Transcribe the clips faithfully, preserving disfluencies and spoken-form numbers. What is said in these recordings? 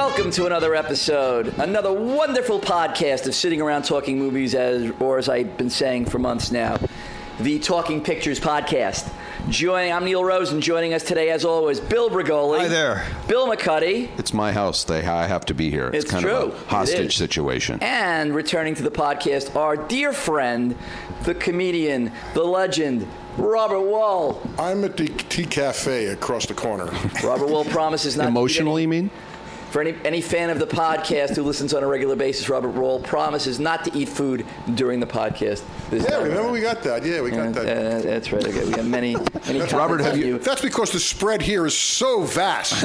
Welcome to another episode, another wonderful podcast of Sitting Around Talking Movies, as or as I've been saying for months now, the Talking Pictures podcast. Joining, I'm Neil Rosen. Joining us today, as always, Bill Brigoli. Hi there. Bill McCuddy. It's my house. They, I have to be here. It's, It's kind true. of a hostage situation. And returning to the podcast, our dear friend, the comedian, the legend, Robert Wuhl. I'm at the Tea Cafe across the corner. Robert Wuhl promises not Emotionally, to you mean? For any, any fan of the podcast who listens on a regular basis, Robert Wuhl promises not to eat food during the podcast. This Yeah, time remember around. we got that. Yeah, we got Uh, that. uh, that's right. Okay, we have many, many That's, Robert, have have you? That's because the spread here is so vast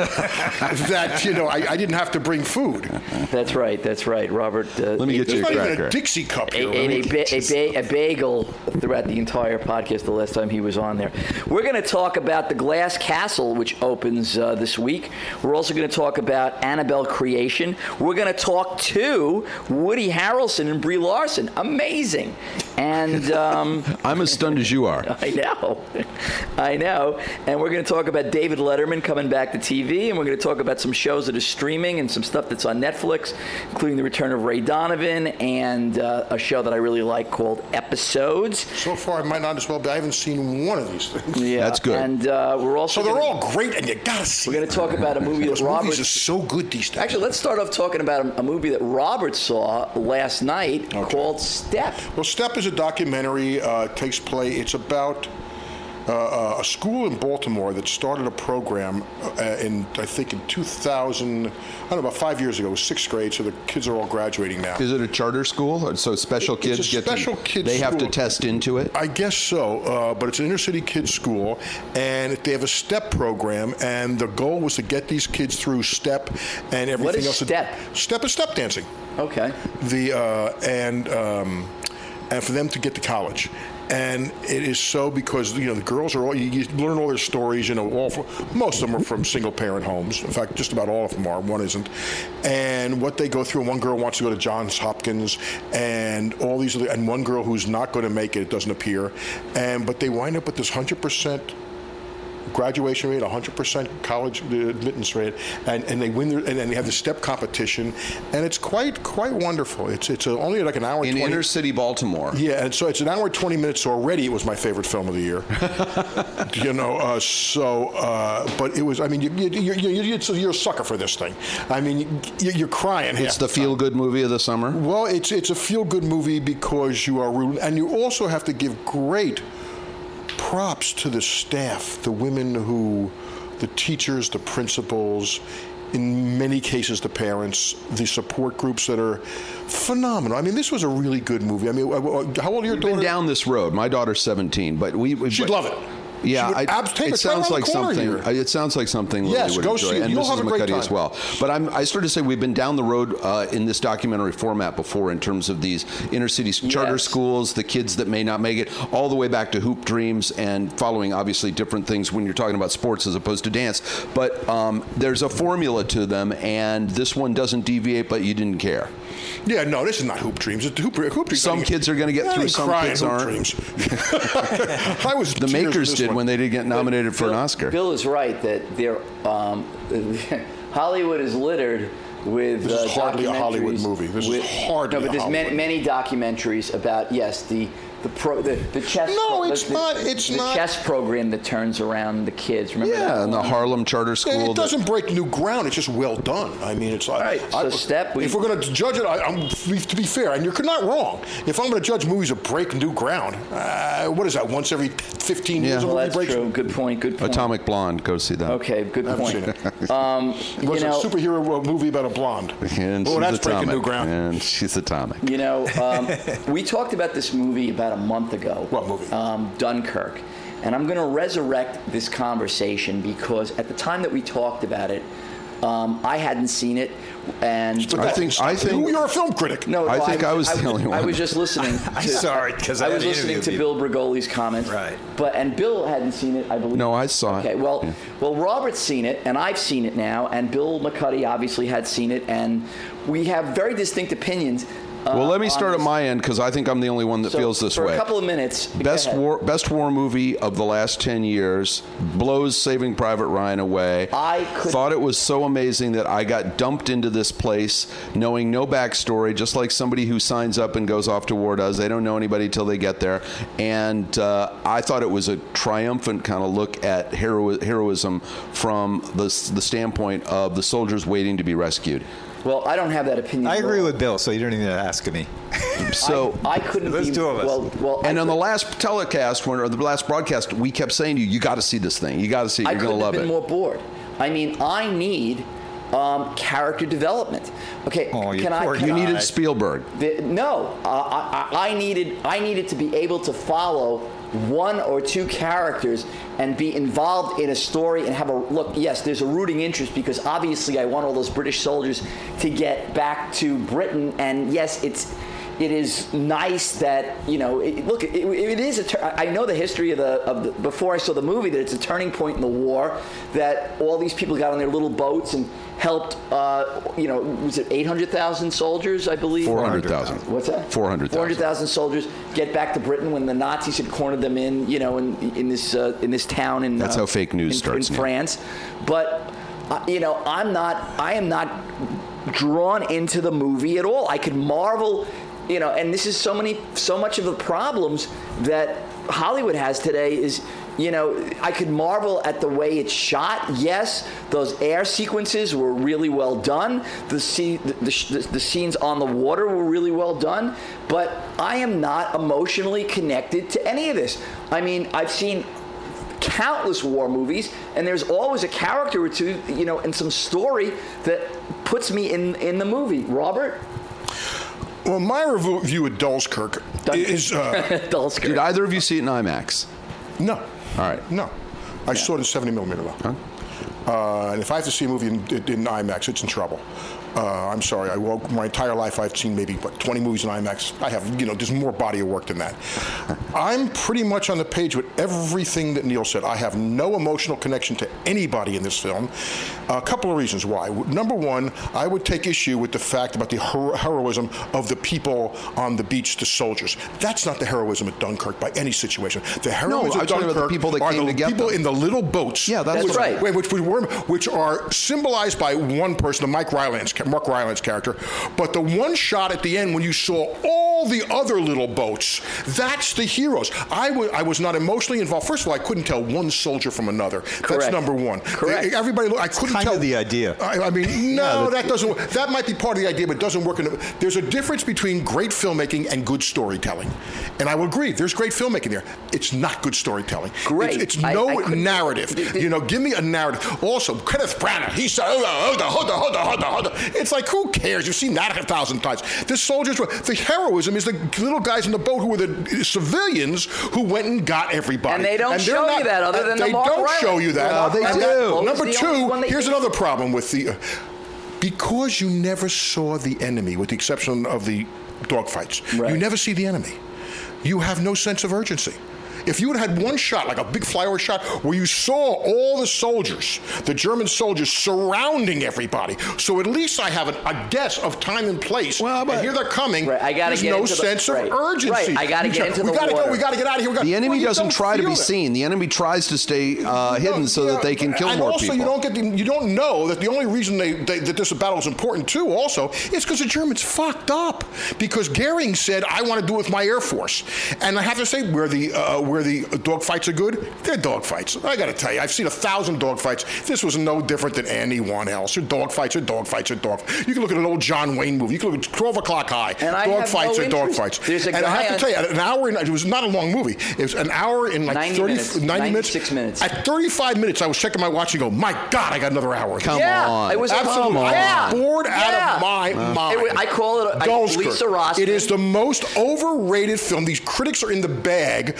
that, you know, I, I didn't have to bring food. That's right. That's right. Robert. Uh, Let me ate- get you There's a not even cracker. a Dixie cup here. ate a, ba- a, ba- a bagel throughout the entire podcast the last time he was on there. We're going to talk about The Glass Castle, which opens uh, this week. We're also going to talk about Annabelle Creation. We're going to talk to Woody Harrelson and Brie Larson. Amazing. And um, I'm as stunned as you are. I know. I know. And we're going to talk about David Letterman coming back to T V, and we're going to talk about some shows that are streaming and some stuff that's on Netflix, including the return of Ray Donovan and uh, a show that I really like called Episodes. So far, I might not as well be. I haven't seen one of these things. Yeah, That's good. And uh, we're also So they're gonna, all great, and you gotta see we're going to them. talk about a movie that Those Robert. movies are so good these days. Actually, let's start off talking about a, a movie that Robert saw last night called Step. Well, Step is a documentary. Uh, takes place. It's about uh, a school in Baltimore that started a program uh, in, I think, in two thousand. I don't know, about five years ago. It was sixth grade, so the kids are all graduating now. Is it a charter school? So special It's kids a get special to, kids they have to school. test into it? I guess so, uh, but it's an inner city kids school, and they have a STEP program, and the goal was to get these kids through STEP and everything What is else. STEP? STEP is step dancing. Okay. The uh, and um, and for them to get to college. And it is so because, you know, the girls are all, you, you learn all their stories, you know, all from, most of them are from single parent homes. In fact, just about all of them are, one isn't. And what they go through, one girl wants to go to Johns Hopkins, and all these other, and one girl who's not going to make it, it doesn't appear. And, but they wind up with this one hundred percent graduation rate, one hundred percent college admittance rate, and, and they win their, and then they have the step competition, and it's quite quite wonderful. It's it's a, only like an hour In twenty. inner city Baltimore. Yeah, and so it's an hour and twenty minutes. So already it was my favorite film of the year. you know, uh, so uh, but it was. I mean, you, you, you, you, you, you're a sucker for this thing. I mean, you, you're crying. It's the feel-good movie of the summer? Well, it's it's a feel-good movie because you are rooting, and you also have to give great props to the staff, the women who, the teachers, the principals, in many cases the parents, the support groups that are phenomenal. I mean, this was a really good movie. I mean, how old are your We've daughter? been down this road. My daughter's seventeen, but we... we She'd but, love it. Yeah, She would I, abs- take it us right sounds around like the corner something. here. It sounds like something Lily Yes, would go enjoy, see it. and You'll Missus have a great McCuddy as time. well. But I'm, I started to say we've been down the road uh, in this documentary format before in terms of these inner city charter Yes. schools, the kids that may not make it, all the way back to Hoop Dreams and following obviously different things when you're talking about sports as opposed to dance. But um, there's a formula to them, and this one doesn't deviate, but you didn't care. Yeah, no, this is not Hoop Dreams. It's Hoop, hoop Dreams. Some I kids are going to get I through, didn't some cry kids in Hoop aren't. Dreams. I was The tears makers with this did one. when they did get nominated for Bill, an Oscar. Bill is right that there, um, Hollywood is littered with This is uh, hardly a Hollywood documentaries movie. This is with- hardly No, but a there's many, Hollywood many documentaries about yes the the pro the, the chess. No, pro- it's the, not- it's the not- chess program that turns around the kids. Remember that? Yeah, and the one? Harlem Charter Yeah, School. it doesn't break new ground. It's just well done. I mean, it's like. Right, so I, Step, we- if we're going to judge it, I, I'm, to be fair, and you're not wrong. If I'm going to judge movies that break new ground, uh, what is that? Once every fifteen years, Yeah. a Well, movie that's breaks. true. Good point. Good point. Atomic Blonde, go see that. Okay, good I haven't point. seen it. Um, It you was know, a superhero movie about a blonde. And Oh, she's that's atomic. breaking new ground. And she's atomic. You know, um, we talked about this movie about a month ago. What movie? Um, Dunkirk. And I'm going to resurrect this conversation because at the time that we talked about it, um, I hadn't seen it, and I think- I think- you're a film critic. no, I think I was the I, only I one. was just listening. To, I'm sorry, 'cause I I was had to listening to interview Bill Brigoli's comments. Right. But and Bill hadn't seen it, I believe. No, I saw it. Okay. Well, Yeah. well, Robert's seen it, and I've seen it now, and Bill McCuddy obviously had seen it, and we have very distinct opinions. Well, let me start at my end because I think I'm the only one that So, feels this for way. a couple of minutes. go Best ahead. war, best war movie of the last ten years blows Saving Private Ryan away. I could- thought it was so amazing that I got dumped into this place knowing no backstory, just like somebody who signs up and goes off to war does. They don't know anybody till they get there. And uh, I thought it was a triumphant kind of look at hero- heroism from the, the standpoint of the soldiers waiting to be rescued. Well, I don't have that opinion. I at agree all. with Bill, so you don't even ask me. So. I, I couldn't There's be. two of us. Well, well, And I on the could- last telecast, when, or the last broadcast, we kept saying to you, you got to see this thing. You got to see it. I You're going couldn't to have love been it. more bored. I mean, I need um, character development. Okay, Oh, you can I? poor Can You I- needed Spielberg. The, no, uh, I, I I needed I needed to be able to follow one or two characters and be involved in a story and have a look. Yes, there's a rooting interest because obviously I want all those British soldiers to get back to Britain, and yes, it's. It is nice that you know. It, look, it, it is a. Tur- I know the history of the of the. Before I saw the movie, that it's a turning point in the war. That all these people got on their little boats and helped. Uh, you know, was it eight hundred thousand soldiers? I believe. four hundred thousand. What's that? four hundred thousand. four hundred thousand soldiers get back to Britain when the Nazis had cornered them in, you know, in in this uh, in this town in. That's uh, how fake news in, starts, in Neil. France. But uh, you know, I'm not. I am not drawn into the movie at all. I could marvel. You know, and this is so many, so much of the problems that Hollywood has today is, you know, I could marvel at the way it's shot. Yes, those air sequences were really well done. The, scene, the, the, the scenes on the water were really well done. But I am not emotionally connected to any of this. I mean, I've seen countless war movies, and there's always a character or two, you know, and some story that puts me in in the movie. Robert? Well, my review of Dullskirk is uh, Dullskirk. Did either of you see it in IMAX? no. All right. No. I saw it in seventy millimeter though. Uh, and if I have to see a movie in, in IMAX, it's in trouble. Uh, I'm sorry. I woke my entire life. I've seen maybe what twenty movies in IMAX. I have, you know, there's more body of work than that. I'm pretty much on the page with everything that Neil said. I have no emotional connection to anybody in this film. A couple of reasons why. Number one, I would take issue with the fact about the hero- heroism of the people on the beach, the soldiers. That's not the heroism of Dunkirk by any situation. The heroism I'm of talking Dunkirk about the people that are came the to get people them. in the little boats. Yeah, that's That's which, right. Wait, which, we were, which are symbolized by one person, the Mike Rylance, Mark Rylance character. But the one shot at the end when you saw all the other little boats, that's the heroes. I wa- I was not emotionally involved. First of all, I couldn't tell one soldier from another. That's Correct. number one. Correct. Everybody, I couldn't kind tell. of the idea. I, I mean, no, Yeah, that doesn't. work. That might be part of the idea, but it doesn't work. In the, there's a difference between great filmmaking and good storytelling, and I will agree. There's great filmmaking there. It's not good storytelling. Great. It's, it's I- no I couldn't- narrative. You know, give me a narrative. Also, Kenneth Branagh. He said, "Hold on, hold on, hold on, hold on, hold on, hold on." It's like, who cares? You've seen that a thousand times. The soldiers were. The heroism is the little guys in the boat who were the civilians who went and got everybody. And they don't they're show you not- that other than the they Mark don't Rylance. show you that. No, they And do. that- What was Number the only two, one that here's you- another problem with the. Uh, because you never saw the enemy, with the exception of the dogfights, Right. you never see the enemy. You have no sense of urgency. If you had had one shot, like a big flyover shot, where you saw all the soldiers, the German soldiers surrounding everybody, so at least I have a, a guess of time and place. Well, but- and here they're coming. Right, I gotta There's get no into the- sense right, of urgency. right, I gotta You get just- into we the gotta water. go. We got to get out of here. We gotta, The enemy well, you doesn't don't try to feel be it. seen. The enemy tries to stay uh, hidden No, so yeah, that they can kill and more also, people. you don't get the, you don't know that the only reason they, they, that this battle is important too. Also, is because the Germans fucked up. Because Goering said, "I want to do it with my air force," and I have to say, where the uh, where the dogfights are good, they're dogfights. I got to tell you, I've seen a thousand dogfights. This was no different than anyone else. Your dogfights are dogfights are dog. You can look at an old John Wayne movie. You can look at twelve o'clock High. And I have Dogfights no are interest. dogfights. There's a And I guy have to on- tell you, an hour. In, it was not a long movie. It was an hour in like ninety thirty, minutes, ninety minutes. ninety-six minutes. At thirty-five minutes, I was checking my watch and go, "My God, I got another hour." Come yeah, on. it was Absolutely. A, yeah, I'm bored yeah. out of my mind. It wa- I call it a, I, Dullskirk. Lisa Rossman. It is the most overrated film. These critics are in the bag for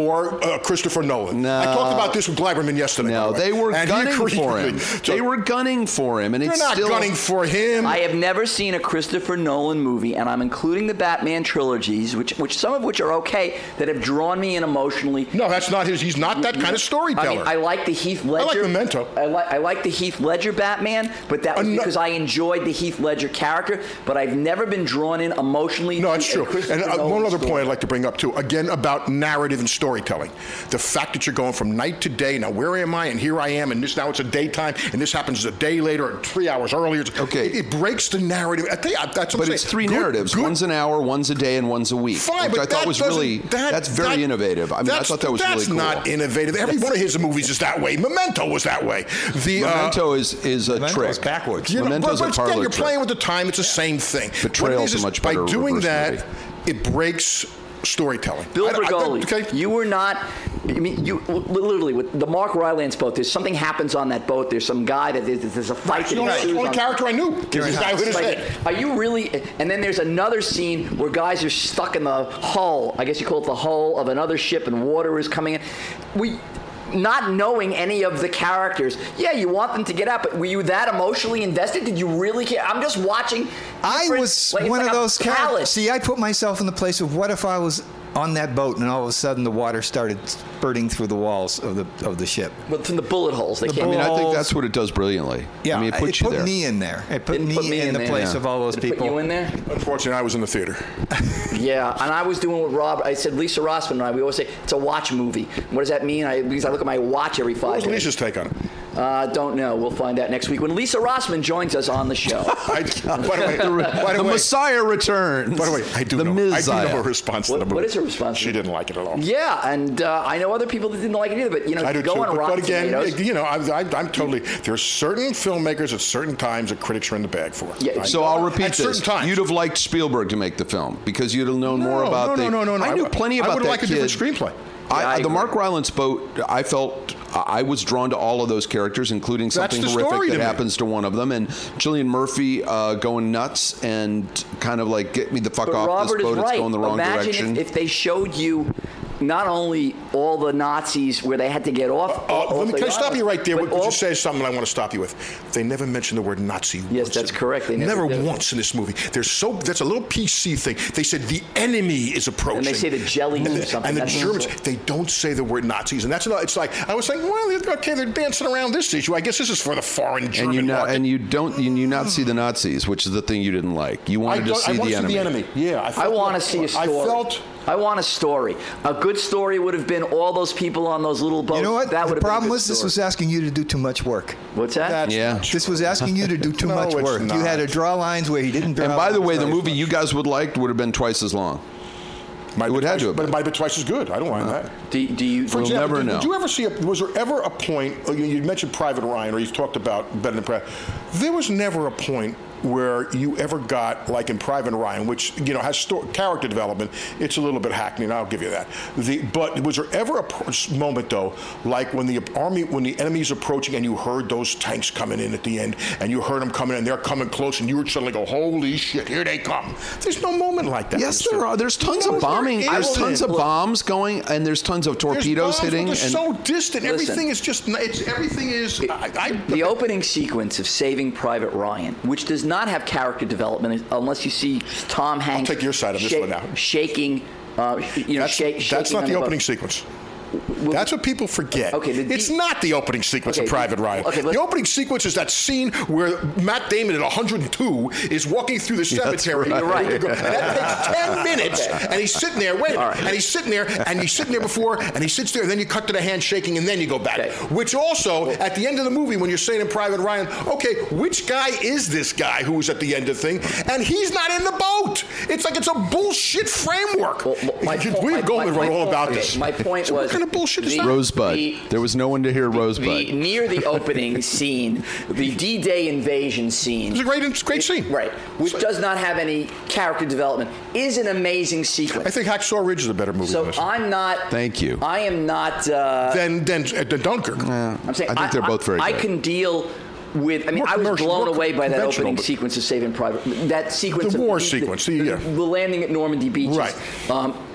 or uh, Christopher Nolan. No. I talked about this with Gleiberman yesterday. No, by the way. they were And he gunning agreed for with him. me. So They were gunning for him, and they're it's not still gunning for him. I have never seen a Christopher Nolan movie, and I'm including the Batman trilogies, which, which some of which are okay, that have drawn me in emotionally. No, that's not his. He's not that kind of storyteller. I mean, I like the Heath Ledger. like Memento. I like I like the Heath Ledger Batman, but that was Uh, no- because I enjoyed the Heath Ledger character. But I've never been drawn in emotionally. No, to it's a true. Christopher And uh, Nolan one other story. point I'd like to bring up, too, again, about narrative and storytelling. The fact that you're going from night to day, now where am I, and here I am, and this now it's a daytime, and this happens a day later, or three hours earlier. Okay. It, it breaks the narrative. I think, that's what I'm But saying. it's three Good- narratives. good- One's an hour, one's a day, and one's a week. Fine, which but I thought that was doesn't- really that- that's very that- innovative. I mean, I that's- thought that was that's really cool. not innovative. Every one of his movies is that way. Memento was that way. The uh, Memento is is a Memento trick. is backwards. You know, Memento's but, a but parlor again, you're trick. playing with the time. It's the same thing. Betrayal's What it is a is much by better doing reverse that, movie. it breaks storytelling. Bill I- I- Bergoli, okay. you were not. I mean, you literally with the Mark Rylance boat. There's something happens on that boat. There's some guy that there's, there's a fight. That's the that only, ensues only on- character I knew. This guy with his Like, head. are you really? And then there's another scene where guys are stuck in the hull. I guess you call it the hull of another ship, and water is coming in. We. Not knowing any of the characters, yeah, you want them to get out, but were you that emotionally invested? Did you really care? I'm just watching. I different- was like, it's one like of a those palette. characters. See, I put myself in the place of what if I was on that boat and all of a sudden the water started spurting through the walls of the of the ship. But from the bullet holes, they The can't. I mean, I think balls. that's what it does brilliantly. Yeah, I mean, it puts it you put there. me in there. It put, Didn't me, put me in, in the there. place Yeah. of all those Did it people. put you in there? Unfortunately, I was in the theater. Yeah, and I was doing what Rob. I said Lisa Rossman and I. We always say it's a watch movie. What does that mean? I because I look at my watch every What five was minutes. Lisa's take on it? Uh, don't know. We'll find out next week when Lisa Rossman joins us on the show. I, by the way, by the the way, Messiah returns. by the way, I do the know. I do Messiah. know her response What- to the movie. what is her response? She didn't like it at all. Yeah, and uh, I know other people that didn't like it either. But you know, I do go too. on But, Rotten but again, Tomatoes. you know, I, I, I'm totally. There's certain filmmakers at certain times that critics are in the bag for. Yeah, I- So I'll repeat at this. certain times. You'd have liked Spielberg to make the film because you'd have known no, more about no, the. no, no, no, no. I knew would- plenty I about would that like kid. a different screenplay. I, Yeah, I the agree. Mark Rylance boat, I felt I was drawn to all of those characters, including That's something the horrific story that to me. happens to one of them, and Cillian Murphy uh, going nuts and kind of like get me the fuck But off Robert this boat. is It's right. going the wrong Imagine direction. If, if they showed you not only all the Nazis where they had to get off. Uh, off let me the can I stop you right there? but Because all- you say something I want to stop you with. They never mention the word Nazi. Yes, once that's in- correct. They never never did. once in this movie. There's so that's a little P C thing. They said the enemy is approaching. And they say the jelly and or the, something. And the That's Germans, also- they don't say the word Nazis, and that's another. It's like I was saying, well, okay, they're dancing around this issue. I guess this is for the foreign German and you not, market. and you don't you, you not see the Nazis, which is the thing you didn't like. You I, wanted to don't- see, I want the, to see enemy. the enemy. Yeah, I, I felt, want to see a story. I felt. I want a story. A good story would have been all those people on those little boats. You know what? That would the have problem been a good was this story. was asking you to do too much work. What's that? That's Yeah. not This was asking you to do too No, much it's work. not. You had to draw lines where he didn't draw And by the lines way, the very movie much. you guys would like would have been twice as long. Might It be would have twice- to have but it been. might be twice as good. I don't mind that. do, do you? For We'll example, never did, know. did you ever see? A, was there ever a point? oh, You, you mentioned Private Ryan, or you've talked about Better Than Private. There was never a point where you ever got like in Private Ryan, which you know has sto- character development. It's a little bit hackneyed, and I'll give you that. The, but was there ever a pro- moment though, like when the army, when the enemy's approaching, and you heard those tanks coming in at the end, and you heard them coming, and they're coming close, and you would suddenly go, "Holy shit, here they come!" There's no moment like that. Yes, Mister there are. There's tons No, of bombing. there There's isn't. tons of bombs going, and there's tons of There's torpedoes bombs, hitting. but they're And so distant. Listen. Everything is just. It's everything is. I, I, The opening sequence of Saving Private Ryan, which does not have character development unless you see Tom Hanks take your side of this shake- one now. shaking, uh, you know, That's, shake, that's shaking not on the boat. opening sequence. That's what people forget. Okay, the it's deep- not the opening sequence Okay, of Private the- Ryan. okay, let's- the opening sequence is that scene where Matt Damon at one hundred two is walking through the That's cemetery. right. You're right. And that takes ten minutes, and he's sitting there, wait, All right. and he's sitting there, and he's sitting there before, and he sits there, and then you cut to the hand shaking, and then you go back. Okay. Which also, at the end of the movie, when you're saying in Private Ryan, okay, which guy is this guy who was at the end of the thing? And he's not in the boat. It's like it's a bullshit framework. Well, my we point- we my- go my- and my run all point- about okay, this. My point So was what kind of bullshit is the- that? Rosebud. the- there was no one to hear Rosebud. The, near the opening scene, the D-Day invasion scene. It's a great, it's a great scene. Right, which does not have any character development, is an amazing sequence. I think Hacksaw Ridge is a better movie so than this. I'm not. Thank you. I am not. Uh, Then, then, uh, then Dunkirk. I'm saying I think they're both very I good. can deal with. I mean, More I was commercial, blown more away by that conventional, opening but- sequence of Saving Private. That sequence. The of war sequence, The, yeah. the landing at Normandy beaches. Right. Um,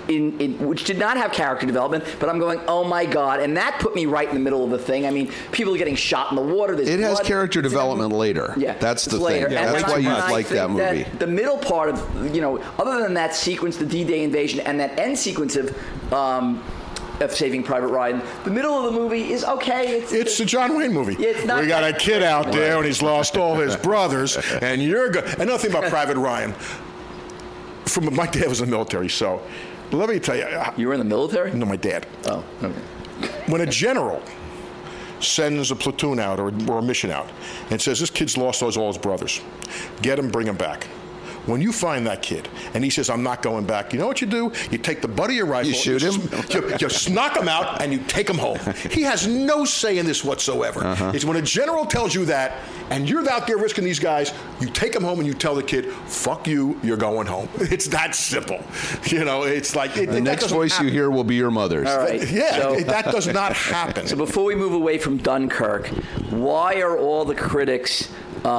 in, in which did not have character development, but I'm going, oh my god, and that put me right in the middle of the thing. I mean, people are getting shot in the water. There's It has blood. character It's- development later. Yeah, That's the it's thing. later. Yeah, And that's I- why you and I like think that movie. The middle part of, you know, other than that sequence, the D-Day invasion, and that end sequence of. Um, of Saving Private Ryan, the middle of the movie is okay. It's, It's the John Wayne movie. It's not we got a that- kid out there and he's lost all his brothers, and you're good. Another thing about Private Ryan. From my dad was in the military, so let me tell you. You were in the military? No, my dad. Oh, okay. When a general sends a platoon out or, or a mission out and says, this kid's lost all his brothers, get him, bring him back. When you find that kid and he says, I'm not going back, you know what you do? You take the butt of your rifle. You shoot him? You, you knock him out and you take him home. He has no say in this whatsoever. Uh-huh. It's when a general tells you that and you're out there risking these guys, you take him home and you tell the kid, fuck you, you're going home. It's that simple. You know, it's like... It, The it, next voice happen. you hear will be your mother's. All right. Yeah, So- it, that does not happen. So before we move away from Dunkirk, why are all the critics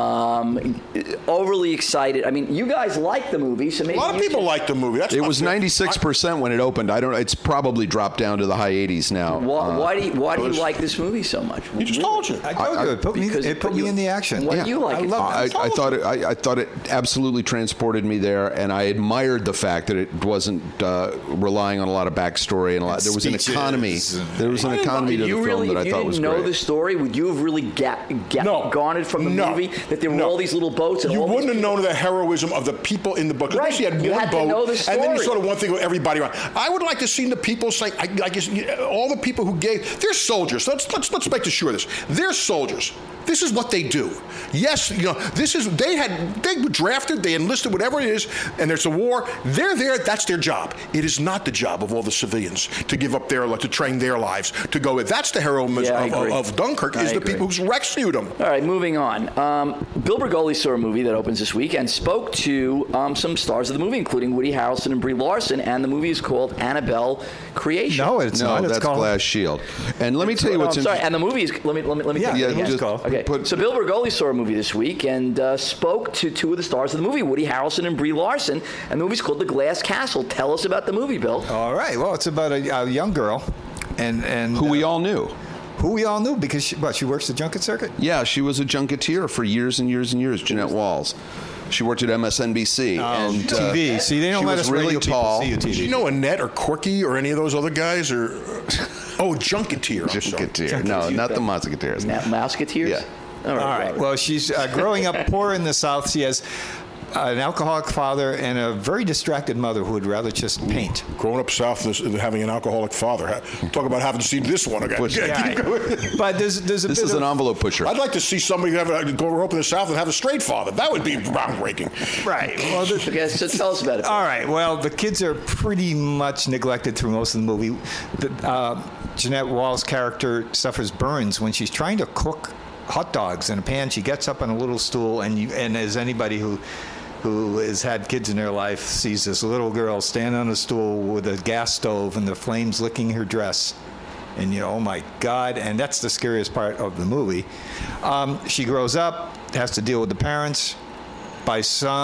um, overly excited? I mean, you guys like the movie, so maybe A lot of you people should- like the movie. That's It not was fair. ninety-six percent when it opened. I don't. It's probably dropped down to the high eighties now. Why, Uh, why do you, why do you was- like this movie so much? He just told you. I told I- you, it put me, Because- it put but me you- in the action. Why do you like I it? love I, it. I thought it. I, I thought it absolutely transported me there, and I admired the fact that it wasn't uh, relying on a lot of backstory and a lot. There was an Speeches economy. and- There was an economy to Did the you film really, that I if you thought didn't was know great. the story, would you have really ga- ga- No. garnered from the No. movie that there were No. all these little boats and You all wouldn't these have known the heroism of the people in the book. Right. Right. You had You one had to boat, know the and then you story. sort of one thing with everybody around. I would like to see the people saying, I, I guess, all the people who gave, they're soldiers. Let's let's let's make sure of this. They're soldiers. This is what they do. Yes, you know, this is they had they were drafted, they enlisted, whatever it is, and there's a war. They're there. That's their job. It is not the job of all the civilians to give up their to train their lives to go with. That's the heroism Yeah, I of, agree. of Dunkirk. I Is the agree. people who rescued them. All right, moving on. Um, Bill Bergoli saw a movie that opens this week and spoke to um, some stars of the movie, including Woody Harrelson and Brie Larson, and the movie is called Annabelle Creation. No, it's no, not. It's that's called Glass Shield. And let me tell you No, what's I'm sorry, interesting. and the movie is, let me, let me, let me Yeah, take Yeah, that the again. movie's just called. Okay, put- so Bill Bergoli saw a movie this week and uh, spoke to two of the stars of the movie, Woody Harrelson and Brie Larson, and the movie's called The Glass Castle. Tell us about the movie, Bill. All right. Well, it's about a, a young girl, and and who we uh, all knew. who we all knew because she, what she works the junket circuit. Yeah, she was a junketeer for years and years and years. Jeanette Walls. She worked at M S N B C and T V. uh, See, they don't she let was us really radio people tall. see you T V. Do you know Annette or Corky or any of those other guys? Or oh, Junketeer. I'm sorry. Junketeer. No, not the Musketeers. Na- Mouseketeers? Yeah. All right. All right. Robert. Well, she's uh, growing up poor in the South. She has an alcoholic father and a very distracted mother who would rather just paint. Growing up south this- and having an alcoholic father. Ha- Talk about having seen this one again. Push- Yeah, keep going. But there's there's a This bit is of, an envelope pusher. I'd like to see somebody have a, grow up in the south and have a straight father. That would be groundbreaking. right. Well, the, Okay, so tell us about it. all right. Well, the kids are pretty much neglected through most of the movie. The, uh, Jeanette Wall's character suffers burns when she's trying to cook hot dogs in a pan. She gets up on a little stool, and you, and as anybody who who has had kids in their life sees this little girl stand on a stool with a gas stove and the flames licking her dress. And you know, oh my God! And that's the scariest part of the movie. Um, she grows up, has to deal with the parents. By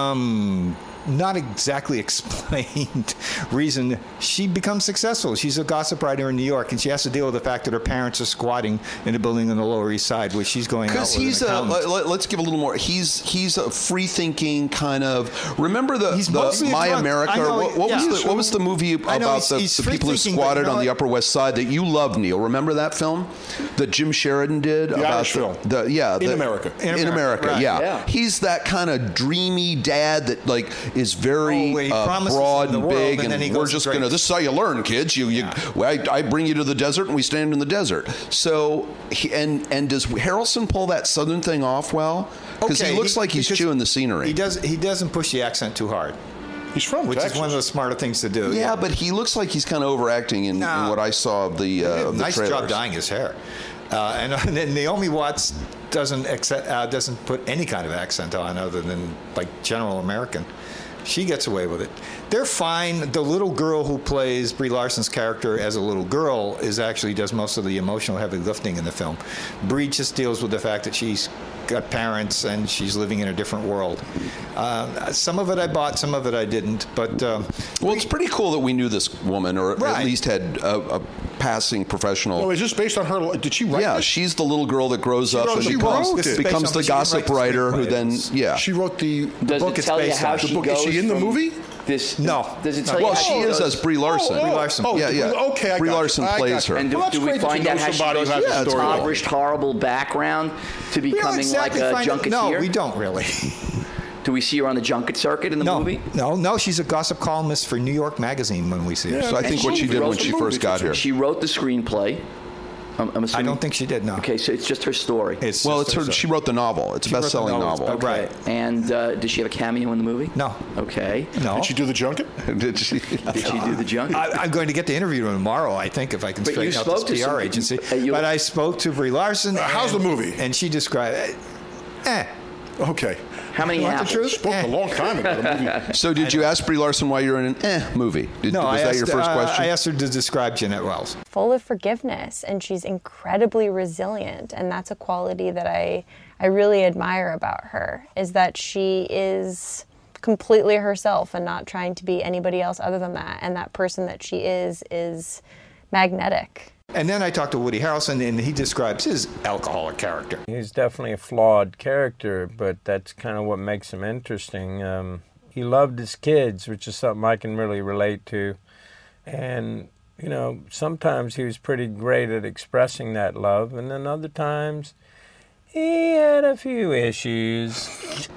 some not exactly explained reason, she becomes successful. She's a gossip writer in New York, and she has to deal with the fact that her parents are squatting in a building on the Lower East Side, where she's going out Because with he's an a, accountant. let, let's give a little more. He's he's a free thinking kind of. Remember the, He's the mostly a My drunk. America? I know, what what yeah. was the what was the movie I know, about he's- the, he's the people who free-thinking, but squatted you know on the what? Upper West Side that you love, Neil? Remember that film that Jim Sheridan did The about Irish film. The, yeah, In the- America. In, In America, America, right. yeah. Yeah. He's that kind of dreamy dad that like is very Oh, he uh, promises broad the and world, big, and then he we're goes just and gonna. drinks. This is how you learn, kids. You, you I, I bring you to the desert, and we stand in the desert. So, he, and and does Harrelson pull that Southern thing off well? Because Okay, he looks like he's because chewing the scenery. He does. He doesn't push the accent too hard, He's from which Texas. is one of the smarter things to do. Yeah, but he looks like he's kind of overacting in, No. in what I saw of the, uh, of the nice trailers. job dyeing his hair. Uh, and, and then Naomi Watts doesn't accept, uh, doesn't put any kind of accent on other than like general American. She gets away with it. They're fine. The little girl who plays Brie Larson's character as a little girl is actually does most of the emotional heavy lifting in the film. Brie just deals with the fact that she's got parents and she's living in a different world. Uh, some of it I bought, some of it I didn't. But um, well, it's pretty cool that we knew this woman, or Right. at least had a, a passing professional. Oh, is this based on her? Did she wrote yeah, this? she's the little girl that grows up wrote- and she becomes, wrote This is it. becomes based the on- she didn't gossip write the writer who screenplay. then, yeah. She wrote the. Does book it it's tell you based how on. she The book- is goes she in the from movie? This, No. Does it No. tell you well, how she is goes- as Brie Larson. Brie Larson. Oh, yeah, yeah. okay, I Brie got Larson you. I plays got you. her. And do, Well, that's do we great that find you out know how she somebody goes who has from a an story. impoverished, horrible background to we don't becoming exactly like a find out- junketeer? No, we don't really. Do we see her on the junket circuit in the no, movie? no, no. She's a gossip columnist for New York Magazine when we see her. Yeah. So I think And what she she did when wrote she the first movie. got here. She wrote the screenplay. I'm, I'm I assuming. don't think she did. No. Okay, so it's just her story. It's Well, just it's her. her- She wrote the novel. It's a She wrote the best-selling novel. novel. Right. And uh, did she have a cameo in the movie? No. Okay. No. Did she do the junket? Did she? Did she do the junket? I, I'm going to get the interview tomorrow, I think, if I can But you straighten out spoke this to P R some- agency. uh, you- but I spoke to Brie Larson. Uh, how's and- the movie? And she described it. Eh. Okay. How many You want the apples? truth? Spoke Eh. a long time ago. The movie. So did you ask Brie Larson why you're in an eh movie? Did, No, was I that asked, your first uh, question? I asked her to describe Jeanette Wells. Full of forgiveness, and she's incredibly resilient, and that's a quality that I I really admire about her, is that she is completely herself and not trying to be anybody else other than that, and that person that she is is magnetic. And then I talked to Woody Harrelson, and he describes his alcoholic character. He's definitely a flawed character, but that's kind of what makes him interesting. Um, he loved his kids, which is something I can really relate to. And, you know, sometimes he was pretty great at expressing that love, and then other times he had a few issues.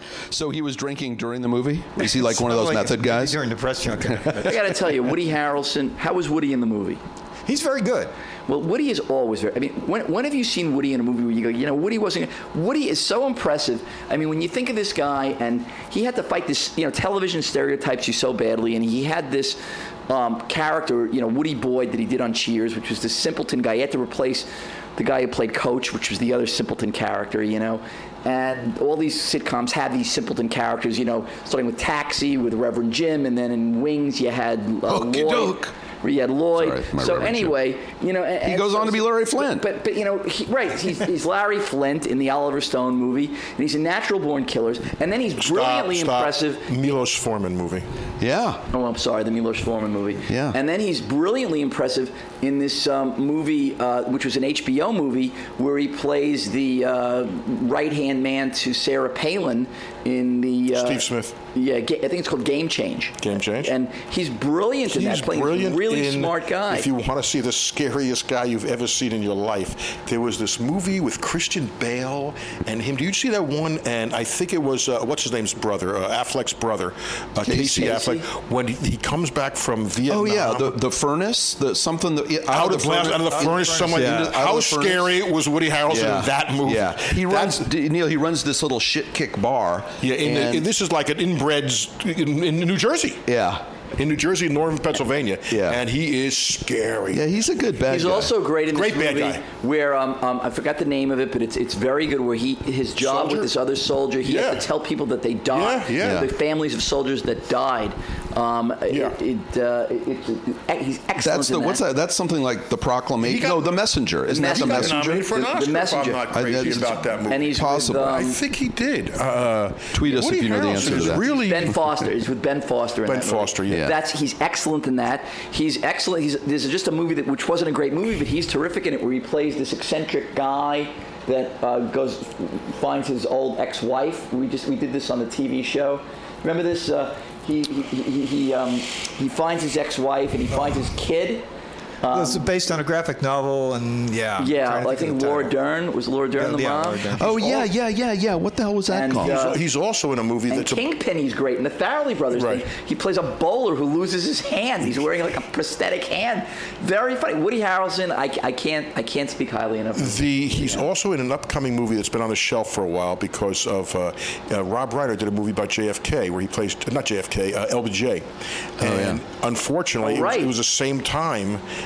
So he was drinking during the movie? Is he like one of those Like method guys? During the press junket. I got to tell you, Woody Harrelson. How was Woody in the movie? He's very good. Well, Woody is always very. I mean, when, when have you seen Woody in a movie where you go, you know, Woody wasn't. Woody is so impressive. I mean, when you think of this guy, and he had to fight this, you know, television stereotypes you so badly, and he had this um, character, you know, Woody Boyd that he did on Cheers, which was this simpleton guy. He had to replace the guy who played Coach, which was the other simpleton character, you know. And all these sitcoms have these simpleton characters, you know, starting with Taxi with Reverend Jim, and then in Wings you had uh, Okey Lloyd. doke. Where you had Lloyd. Sorry, my so Reverend Jim. anyway, you know, and, He goes on to be Larry Flint. But, but you know, he, right? He's, he's Larry Flint in the Oliver Stone movie, and he's in Natural Born Killers, and then he's brilliantly Stop, stop. impressive. Milos Forman movie. Yeah. Oh, I'm sorry, the Milos Forman movie. Yeah. And then he's brilliantly impressive in this um, movie, uh, which was an H B O movie, where he plays the uh, right-hand man to Sarah Palin in the uh, Steve Smith. Yeah, ga- I think it's called Game Change. Game Change. And he's brilliant in He's that, playing brilliant. a really in, smart guy. If you want to see the scariest guy you've ever seen in your life, there was this movie with Christian Bale and him. Do you see that one? And I think it was uh, what's his name's brother, uh, Affleck's brother, uh, Casey, Casey. Affleck. When he, he comes back from Vietnam. Oh yeah, the the furnace, the something that yeah, out, out of the, furnace, out of the furnace, someone. Yeah, out of How the furnace. scary was Woody Harrelson Yeah. in that movie? Yeah, he runs. That's- Neil, he runs this little shit kick bar. Yeah, in the, and- in, this is like an inbred's in, in New Jersey. yeah, In New Jersey, northern Pennsylvania. Yeah. And he is scary. yeah, he's a good bad He's guy. also great in this Great bad movie guy. where um, um, I forgot the name of it, but it's it's very good. Where he his job Soldier? with this other soldier, he Yeah. has to tell people that they died. Yeah, yeah. The families of soldiers that died. Um, Yeah. It, it, uh, it, it, he's excellent. That's the in what's that? That's something like the Proclamation. He got- No, the Messenger. Isn't that the Messenger. He got Messenger? nominated for an The- the Oscar, Messenger. if I'm not I- crazy that's- about that movie. And he's Possible. with, um, I think he did. Uh, Tweet us Woody if you know the Harrelson answer to is that. Really, Ben Foster. He's with Ben Foster. In Ben that movie. Foster, yeah. That's he's excellent in that. He's excellent. He's this is just a movie that which wasn't a great movie, but he's terrific in it, where he plays this eccentric guy that uh, goes finds his old ex-wife. We just we did this on the T V show. Remember this? Uh, he he he he, um, he finds his ex-wife and he finds his kid. This is based on a graphic novel, and yeah. I'm Yeah, trying to I think of think the Laura title. Dern was Laura Dern Yeah, the yeah, mom. Laura Dern. Oh yeah, yeah, yeah, yeah. What the hell was that And, called? uh, he's also in a movie And that's a, Kingpin, he's great. And the Farrelly brothers, Right. thing, he plays a bowler who loses his hand. He's wearing like a prosthetic hand. Very funny. Woody Harrelson, I, I can't I can't speak highly enough. of him. the. He's also in an upcoming movie that's been on the shelf for a while because of uh, uh, Rob Reiner did a movie about J F K where he plays not J F K, uh, L B J, and unfortunately, Oh, it, right. was, it was the same time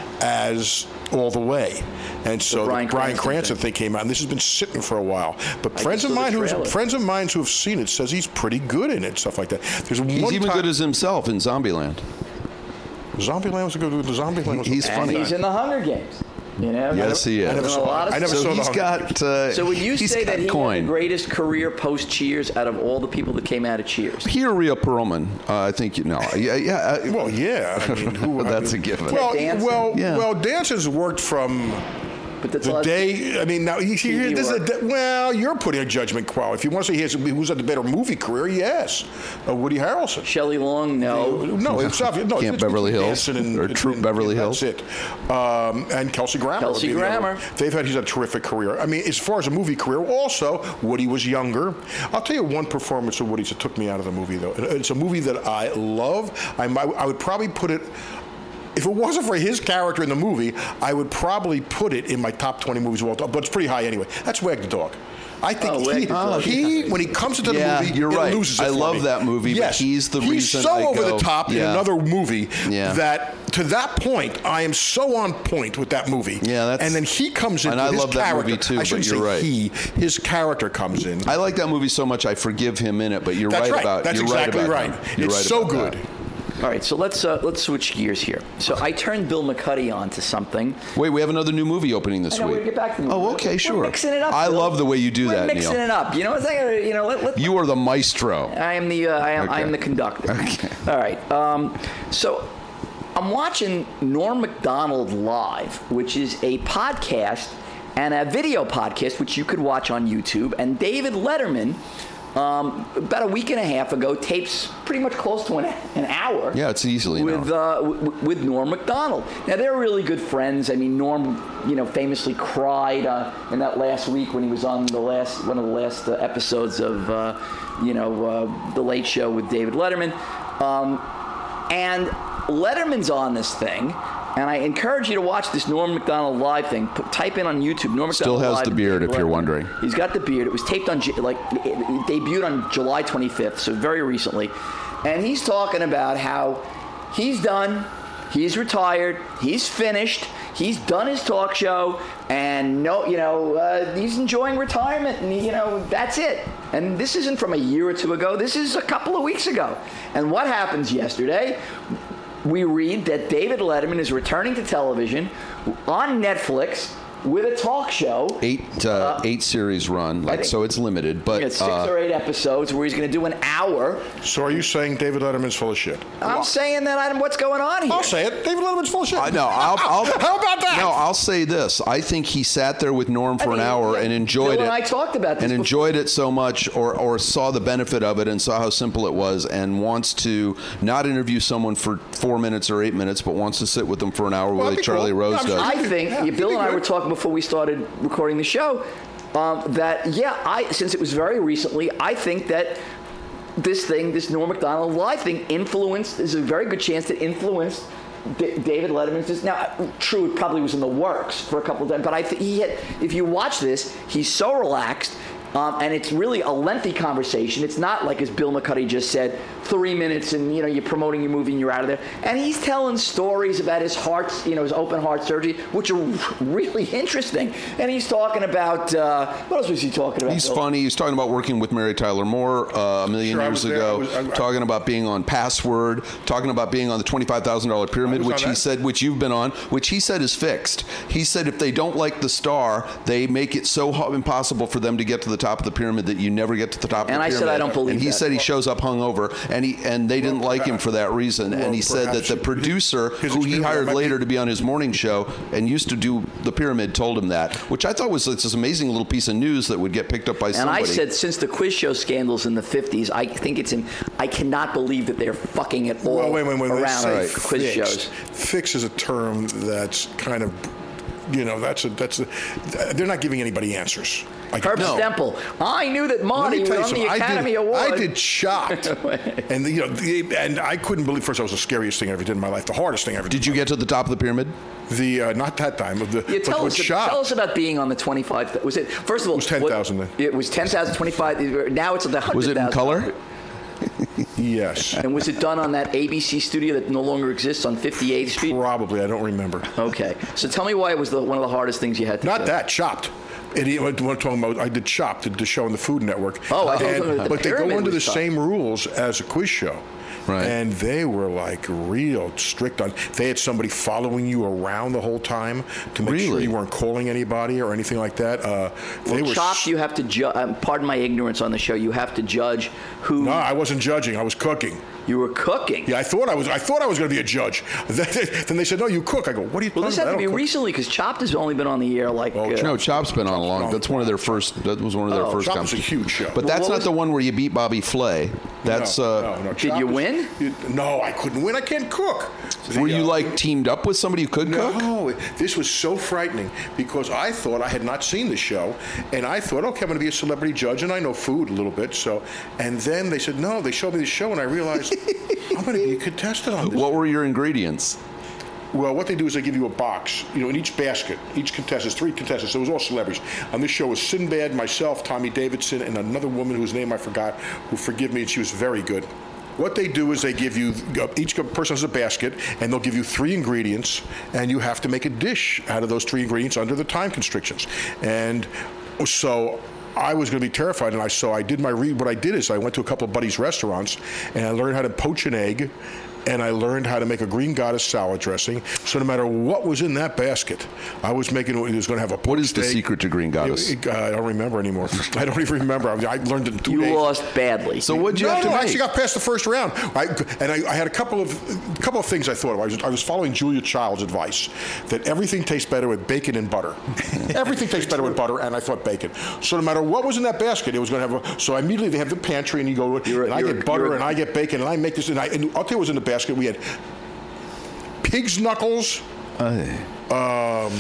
as All the Way. And so The the Bryan Bryan Cranston Cranston thing. thing came out, and this has been sitting for a while. But I friends just of saw the mine who trailer. friends of mine who have seen it says he's pretty good in it, stuff like that. There's He's one even time, good as himself in Zombieland. Zombieland was a good. The Zombieland was He's a And funny. he's in the Hunger Games. You know? Yes, he I is. never Done a saw. lot of I never stuff. saw So the he's Hunger Games. got. Uh, So would you he's say got that he coin. had the greatest career post Cheers out of all the people that came out of Cheers? Here, Rhea Perlman. Uh, I think you know. Yeah, yeah. Uh, Well, yeah. I mean, who, That's I a mean, given. Well, Danson. well, Yeah. well. Danson's worked from But that's a the lot- day. I mean, now you T hear V this. Is work. a, well, you're putting a judgment call. If you want to say he has, who's had the better movie career, yes, uh, Woody Harrelson. Shelley Long, no. No, it's obvious. No, Camp it's Beverly between Hills, Danson and, or and- Troop and- Beverly and Hills. That's it. Um, and Kelsey Grammer. Kelsey would be the other Grammer. one. They've had. He's had a terrific career. I mean, as far as a movie career, also Woody was younger. I'll tell you one performance of Woody's that took me out of the movie though. It's a movie that I love. I, I would probably put it. If it wasn't for his character in the movie, I would probably put it in my top twenty movies of all time. But it's pretty high anyway. That's Wag the Dog. I think Oh, Wag he, the Dog. he when he comes into the Yeah, movie, you're it right. loses it I for love me. that movie, but Yes, he's the he's reason so I over go- the top in Yeah. another movie Yeah. that to that point I am so on point with that movie. Yeah, that's- and then he comes in. and I his love that character. movie too, I shouldn't but you're say right. he. His character comes in. I like that movie so much. I forgive him in it. But you're That's right, right. about. That's you're exactly right. right. About him. You're It's right so about good. that. All right, so let's uh, let's switch gears here. So I turned Bill McCuddy on to something. Wait, we have another new movie opening this I know, week. we'll get back to the movie. Oh, okay, We're sure. mixing it up. I Bill. love the way you do We're that, mixing Neil. it up. You know what I'm saying? You know, let, let, You are the maestro. I am the uh, I am I Okay. am the conductor. Okay. All right. Um, so I'm watching Norm Macdonald Live, which is a podcast and a video podcast which you could watch on YouTube. And David Letterman, um, about a week and a half ago, tapes pretty much close to an, an hour. Yeah, it's easily an with uh, w- with Norm Macdonald. Now they're really good friends. I mean, Norm, you know, famously cried uh, in that last week when he was on the last one of the last uh, episodes of uh, you know uh, the Late Show with David Letterman, um, and Letterman's on this thing. And I encourage you to watch this Norm Macdonald Live thing. Put, type in on YouTube. Norm Still Macdonald has Live the with beard, David if you're Letterman. wondering. He's got the beard. It was taped on, J- like, it, it debuted on July twenty-fifth, so very recently. And he's talking about how he's done, he's retired, he's finished, he's done his talk show, and no, you know, uh, he's enjoying retirement, and you know, that's it. And this isn't from a year or two ago. This is a couple of weeks ago. And what happens yesterday? We read that David Letterman is returning to television on Netflix with a talk show. Eight uh, eight series run, like think- so it's limited, but It's six uh, or eight episodes where he's going to do an hour. So are you saying David Letterman's full of shit? I'm saying that I, what's going on here? I'll say it. David Letterman's full of shit. I know. I'll, I'll, How about that? No, I'll say this. I think he sat there with Norm for I mean, an hour yeah, and enjoyed Bill it. and I talked about this and before. enjoyed it so much, or or saw the benefit of it and saw how simple it was, and wants to not interview someone for four minutes or eight minutes, but wants to sit with them for an hour, Well, like that'd be Charlie cool. Rose I'm does. sure. I think Yeah, yeah, Bill he'd be and I good. were talking before we started recording the show um, that yeah, I since it was very recently, I think that this thing, this Norm Macdonald Live thing, influenced. There's a very good chance that influenced D- David Letterman's. Now, true, it probably was in the works for a couple of times, but I think he had. If you watch this, he's so relaxed. Um, and it's really a lengthy conversation. It's not like, as Bill McCuddy just said, three minutes and, you know, you're promoting your movie and you're out of there. And he's telling stories about his heart, you know, his open heart surgery, which are really interesting. And he's talking about, uh, what else was he talking about? He's Bill? funny. He's talking about working with Mary Tyler Moore uh, a million Sure, I years was there. ago. I was- I- I- talking about being on Password. Talking about being on the twenty-five thousand dollar pyramid, I was which on he that. said, which you've been on, which he said is fixed. He said if they don't like the star, they make it so ho- impossible for them to get to the top of the pyramid that you never get to the top of And the I pyramid. said I don't believe And he that. said he shows up hungover, and he and they didn't like him for that reason. Well, and he said that perhaps the his- producer, his who he experience hired might be- later to be on his morning show and used to do the pyramid, told him that, which I thought was it's this amazing little piece of news that would get picked up by And somebody. I said, since the quiz show scandals in the fifties, I think it's in, I cannot believe that they're fucking it all Well, wait, wait, wait. When they around say quiz fixed, shows. Fix is a term that's kind of, you know, that's a that's a. They're not giving anybody answers. Like, Herb no. Stemple. I knew that Let Marty me was tell you on the something. I Academy did, Award. I did shocked, and the, you know, the, and I couldn't believe. First, that was the scariest thing I ever did in my life. The hardest thing I ever did. Did you get to the top of the pyramid? The uh, not that time of the. Yeah, tell, but us, was shocked. tell us about being on the twenty-five. Was it first of all? It was ten thousand then. It was ten thousand, twenty-five. Now it's the hundred thousand. Was it in color? Yes. And was it done on that A B C studio that no longer exists on fifty-eighth Street? Probably. I don't remember. Okay. So tell me why it was the, one of the hardest things you had to Not do. that, Chopped. And he, what I'm talking about, I did Chopped, the show on the Food Network. Oh, I thought And- the But they go Pyramid under the was Chopped. same rules as a quiz show. Right. And they were like real strict on. They had somebody following you around the whole time to make sure Really? you weren't calling anybody or anything like that. Uh, they Well, were. Chopped, you have to judge. Um, pardon my ignorance on the show. You have to judge who No, I wasn't judging. I was cooking. you were cooking. Yeah, I thought I was. I thought I was going to be a judge. Then they said, "No, you cook." I go, "What are you?" Well, this talking had to about? be I don't cook." recently because Chopped has only been on the air like. Oh, uh, No, Chop's been on a long. on. That's one of their first. That was one of their Oh, first. Chop was a competitions. huge show. But Well, that's what not was- the one where you beat Bobby Flay. That's. no, uh, no, no. Did Chop you is- win? you- no, I couldn't win. I can't cook. Were The, you uh, like teamed up with somebody who could cook? No, this was so frightening because I thought I had not seen the show, and I thought, okay, I'm going to be a celebrity judge, and I know food a little bit. So, and then they said, no, they showed me the show, and I realized I'm going to be a contestant on this. What were your ingredients? Well, what they do is they give you a box, you know, in each basket, each contestant, three contestants, so it was all celebrities. On this show was Sinbad, myself, Tommy Davidson, and another woman whose name I forgot, who, forgive me, and she was very good. What they do is they give you, each person has a basket, and they'll give you three ingredients, and you have to make a dish out of those three ingredients under the time constrictions. And so I was going to be terrified, and I so I did my read. What I did is I went to a couple of buddies' restaurants, and I learned how to poach an egg, and I learned how to make a green goddess salad dressing. So no matter what was in that basket, I was making. It was going to have a poached What is the egg. secret to green goddess? It- it- uh, I don't remember anymore. I don't even remember. I, I learned it in two You days. lost badly. So what'd you no, have to no, I make? actually got past the first round. I, and I, I had a couple of a couple of things I thought of. I was, I was following Julia Child's advice that everything tastes better with bacon and butter. Everything tastes better with butter, and I thought bacon. So no matter what was in that basket, it was going to have. A, so immediately they have the pantry, and you go, You're a- and I you're a- get butter, you're a- and I get bacon, and I make this, and, I, and I'll tell you what was in the basket. We had pig's knuckles. Um,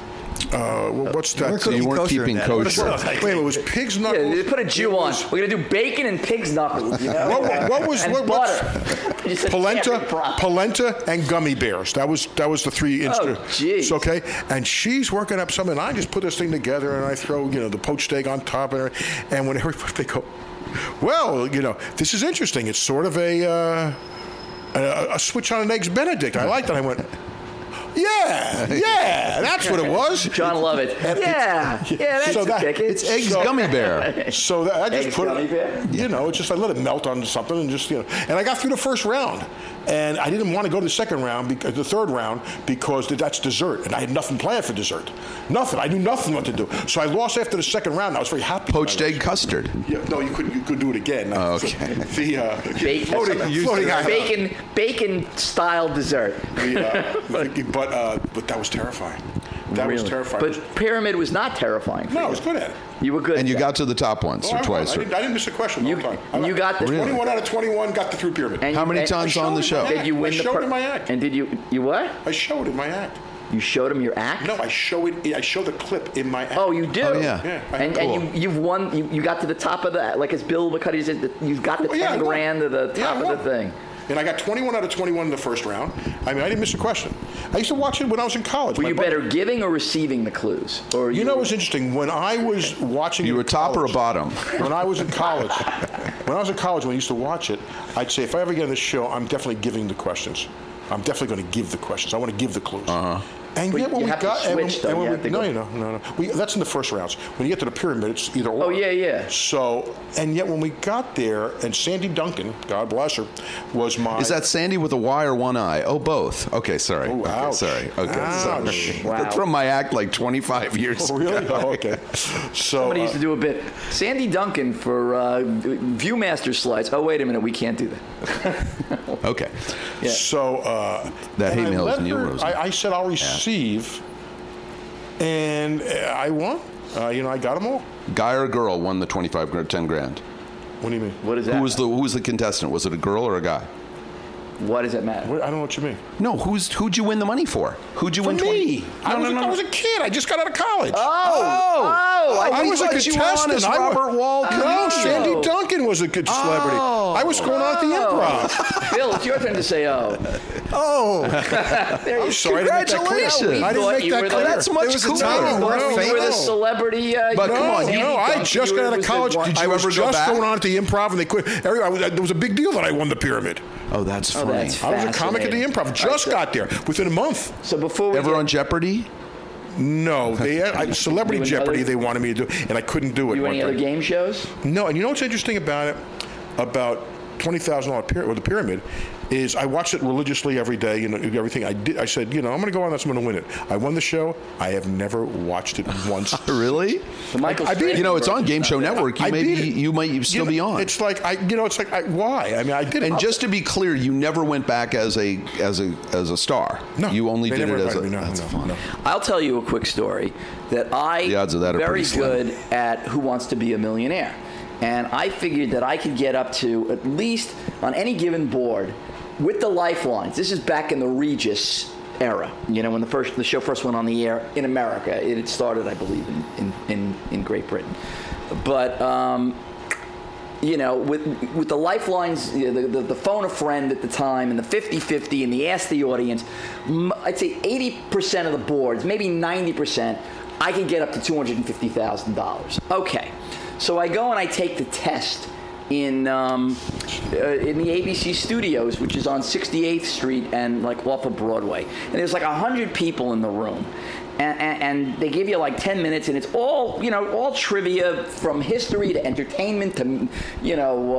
uh, what's that? We're So you cooking weren't kosher in keeping that. kosher. Wait, wait, it was pig's Yeah, knuckles. they put a Jew It on. was- We're gonna do bacon and pig's knuckles. You know? What- what- what was- and what- what's- butter? You said Polenta, camping prop. polenta, and gummy bears. That was that was the three instruments. Oh, jeez. Okay, and she's working up something. And I just put this thing together, and I throw you know the poached egg on top, and everything. And when everybody they go, well, you know, this is interesting. It's sort of a uh, a, a switch on an eggs Benedict. I liked it. I went. Yeah, yeah, that's what it was. John Lovett. Yeah, yeah, that's So that- a ticket. It's eggs So- gummy bear. So that, I just Eggs put gummy bear? it, you know, it's just I let it melt onto something and just, you know, and I got through the first round. And I didn't want to go to the second round, because, the third round, because that's dessert. And I had nothing planned for dessert. Nothing. I knew nothing what to do. So I lost after the second round. I was very happy. Poached egg custard. Yeah, no, you could you could do it again. Oh, okay. The uh, Bacon, floating, floating out. bacon, bacon style dessert. The, uh, but uh, but that was terrifying. That was Really. terrifying. But pyramid was not terrifying. For no, I you. was good at it. You were good. And you at got to the top once Oh, or I, won. twice. I, or- didn't, I didn't miss a question the You- whole time. I you got the- Really? twenty-one out of twenty-one. Got the through pyramid. And How you- many and- times I on the showed show? it in my Did you act. win I the showed per- in my act. And did you? You what? I showed in my act. You showed him your act. No, I show it. I show the clip in my act. Oh, you do. Oh, yeah. Yeah, I- And, cool. and you, you've won. You, you got to the top of the, like as Bill McCuddy said, you got the Well, yeah, I ten won. grand to the Yeah, top I of won. the thing. And I got twenty-one out of twenty-one in the first round. I mean, I didn't miss a question. I used to watch it when I was in college. Were My you brother- better giving or receiving the clues? Or You know what's interesting? When I was watching You it were in top or college- bottom? When I was in college, when I was in college, when I used to watch it, I'd say, if I ever get on this show, I'm definitely giving the questions. I'm definitely going to give the questions. I want to give the clues. Uh-huh. And But yet when you we have to got, and when- switch, though. and when You we- have to no, go- you know, no, no. We, that's in the first rounds. When you get to the pyramid, it's either or. Oh, yeah, yeah. So, and yet when we got there, and Sandy Duncan, God bless her, was my. Is that Sandy with a Y or one eye? Oh, both. Okay, sorry. Oh, okay, ouch. sorry. Okay, Ouch. sorry. Wow. That's from my act like twenty-five years Oh, really? ago. Oh, okay. So. Somebody uh, used to do a bit. Sandy Duncan for uh, Viewmaster slides. Oh, wait a minute, we can't do that. Okay. Yeah. So uh, That and hate I mail is let Neil her- Rosen. I, I said I'll receive, and uh, I won. Uh, you know, I got them all. Guy or girl won the twenty-five grand, ten grand. What do you mean? What is that? Who was the Who was the contestant? Was it a girl or a guy? What does it matter? What, I don't know what you mean. No. Who's Who'd you win the money for? Who'd you For win? me. twenty I, No, was no, a, no. I was a kid. I just got out of college. Oh, oh, I I we was a thought you were on contestant. as I wa- Robert Wall. No, comedian. Sandy Duncan was a good celebrity. Oh. I was going on at the Improv. Bill, it's your turn to say oh. Oh, There you I'm sorry. I didn't make that clear. Congratulations. I didn't thought make you that were the- clear. That's much There was a cooler. time No, where You I were the was- celebrity. Uh, But you come know, on, No, Sandy no, I Duncan, just you got were- out of was the college. one- Did I you was ever go just back? going on at the Improv, and they quit. Every, I was, it was a big deal that I won the pyramid. Oh, that's Oh, funny. that's I was a comic at the fascinating. Improv. Just All right, got there within a month. So before we Ever get, on Jeopardy? No, they I, Celebrity You and Jeopardy. other- They wanted me to do, and I couldn't do it. you one any other time. game shows? No, and you know what's interesting about it? About twenty thousand dollars pyramid, or the pyramid, is I watched it religiously every day. You know, everything I did. I said, you know, I'm going to go on this. I'm going to win it. I won the show. I have never watched it once. Really? The Michael I beat- You know, it's on Strahan Game Show version's not Network. You I maybe beat it. you might still You know, be on. It's like I, you know, it's like I, why? I mean, I did it. And just to be clear, you never went back as a as a as a star. no, you only they did never it as a. invited me. No, that's no, fun. no. I'll tell you a quick story that I The odds of that are very pretty slim. good at Who Wants to Be a Millionaire, and I figured that I could get up to at least on any given board with the lifelines. This is back in the Regis era, you know, when the first the show first went on the air in America. It had started, I believe, in in, in, in Great Britain, but. Um, you know, with with the lifelines, you know, the, the, the phone a friend at the time, and the fifty fifty, and the ask the audience, m- I'd say eighty percent of the boards, maybe ninety percent, I can get up to two hundred fifty thousand dollars. Okay, so I go and I take the test in um, uh, in the A B C studios, which is on sixty-eighth Street and like off of Broadway, and there's like a hundred people in the room. And, and, and they give you like ten minutes, and it's all, you know, all trivia from history to entertainment to, you know,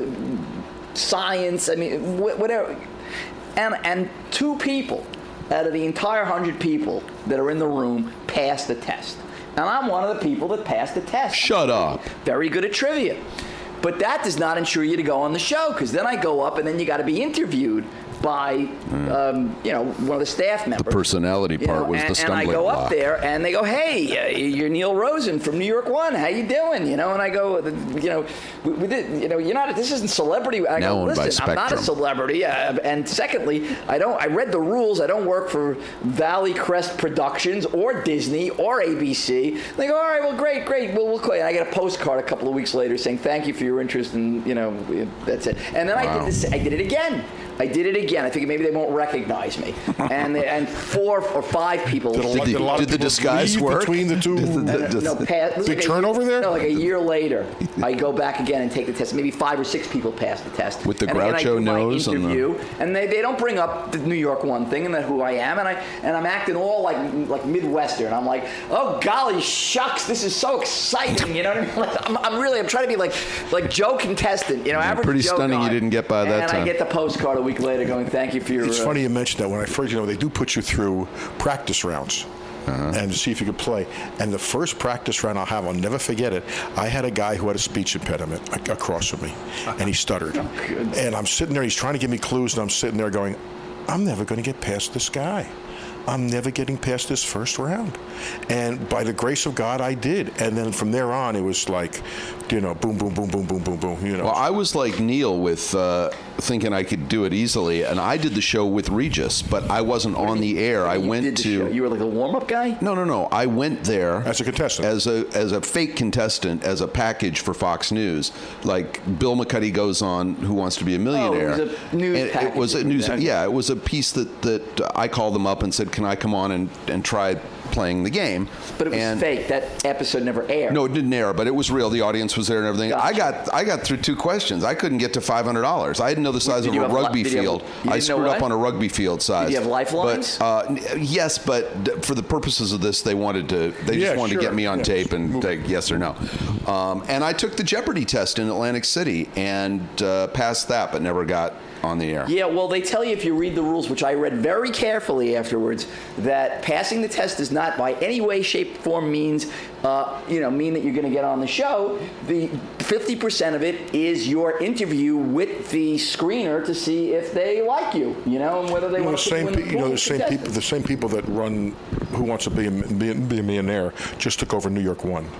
uh, science. I mean, wh- whatever. And and two people out of the entire hundred people that are in the room pass the test. And I'm one of the people that passed the test. Shut up. Very good at trivia. But that does not ensure you to go on the show, because then I go up and then you got to be interviewed by, um, you know, one of the staff members. Personality You part know, was and, the stumbling And I go block. up there and they go, hey, uh, you're Neil Rosen from New York One. How you doing? You know, and I go, you know, we, we did, you know, you're not. This isn't celebrity. I Now go, owned by listen, I'm not a Spectrum. celebrity. Uh, and secondly, I don't. I read the rules. I don't work for Valley Crest Productions or Disney or A B C. They go, all right, well, great, great. We'll, we'll call you. And I get a postcard a couple of weeks later saying thank you for your interest, and you know, that's it. And then I Wow. did this. I did it again. I did it again. I figured maybe they won't recognize me. And they, and four or five people. Did a lot- Did the- did a lot of did the people disguise leave work? between the two? No, pa- this was Big like a- turnover there? No, like a year later, I go back again and take the test. Maybe five or six people pass the test. With the and, and I Groucho do my nose and the- interview, and they, they don't bring up the New York One thing and that who I am, and I and I'm acting all like like Midwestern. I'm like, oh golly shucks, this is so exciting. You know what I mean? Like, I'm, I'm really I'm trying to be like like Joe contestant. You know, average pretty Joe stunning guy. you didn't get by that and time. I get the postcard a week later going, thank you for your. It's uh, funny you mentioned that. When I first, you know, they do put you through practice rounds. And to see if you could play. And the first practice round I'll have, I'll never forget it. I had a guy who had a speech impediment a- across from me, and he stuttered. And I'm sitting there, he's trying to give me clues, and I'm sitting there going, I'm never going to get past this guy. I'm never getting past this first round. And by the grace of God, I did. And then from there on, it was like, you know, boom, boom, boom, boom, boom, boom, boom. You know. Well, I was like Neil with uh, thinking I could do it easily, and I did the show with Regis, but I wasn't on the air. I you went did the to. show. You were like the warm-up guy. No, no, no. I went there As a contestant. as a as a fake contestant, as a package for Fox News. Like Bill McCuddy goes on Who Wants to Be a Millionaire. Oh, it was a news And package It was a that news. you did. Yeah, it was a piece that that I called them up and said, "Can I come on and and try playing the game?" But it was and fake. That episode never aired. No, it didn't air, but it was real. The audience was there and everything. I got I got through two questions. I couldn't get to five hundred dollars. I didn't know the size Did of you a have li- rugby did you have- field. you I didn't know screwed up what? on a rugby field size. you have lifelines? But, uh, n- yes, but d- for the purposes of this, they wanted to. They Yeah, just wanted sure. to get me on Yeah. tape and take yes or no. Um, and I took the Jeopardy test in Atlantic City and uh, passed that, but never got on the air. Yeah, well, they tell you if you read the rules, which I read very carefully afterwards, that passing the test does not, by any way, shape, form, means, uh, you know, mean that you're going to get on the show. The fifty percent of it is your interview with the screener to see if they like you, you know, and whether they You know, want the to put same, you in pe- the you know, pool the of same people, contestants. the same people that run Who Wants to Be a, be, be a Millionaire just took over New York One.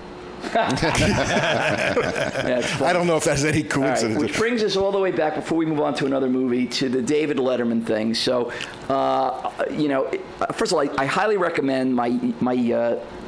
Yeah, it's I don't know if that's any All right, coincidence. which brings us all the way back, before we move on to another movie, to the David Letterman thing. So, uh, you know, first of all, I, I highly recommend my my uh,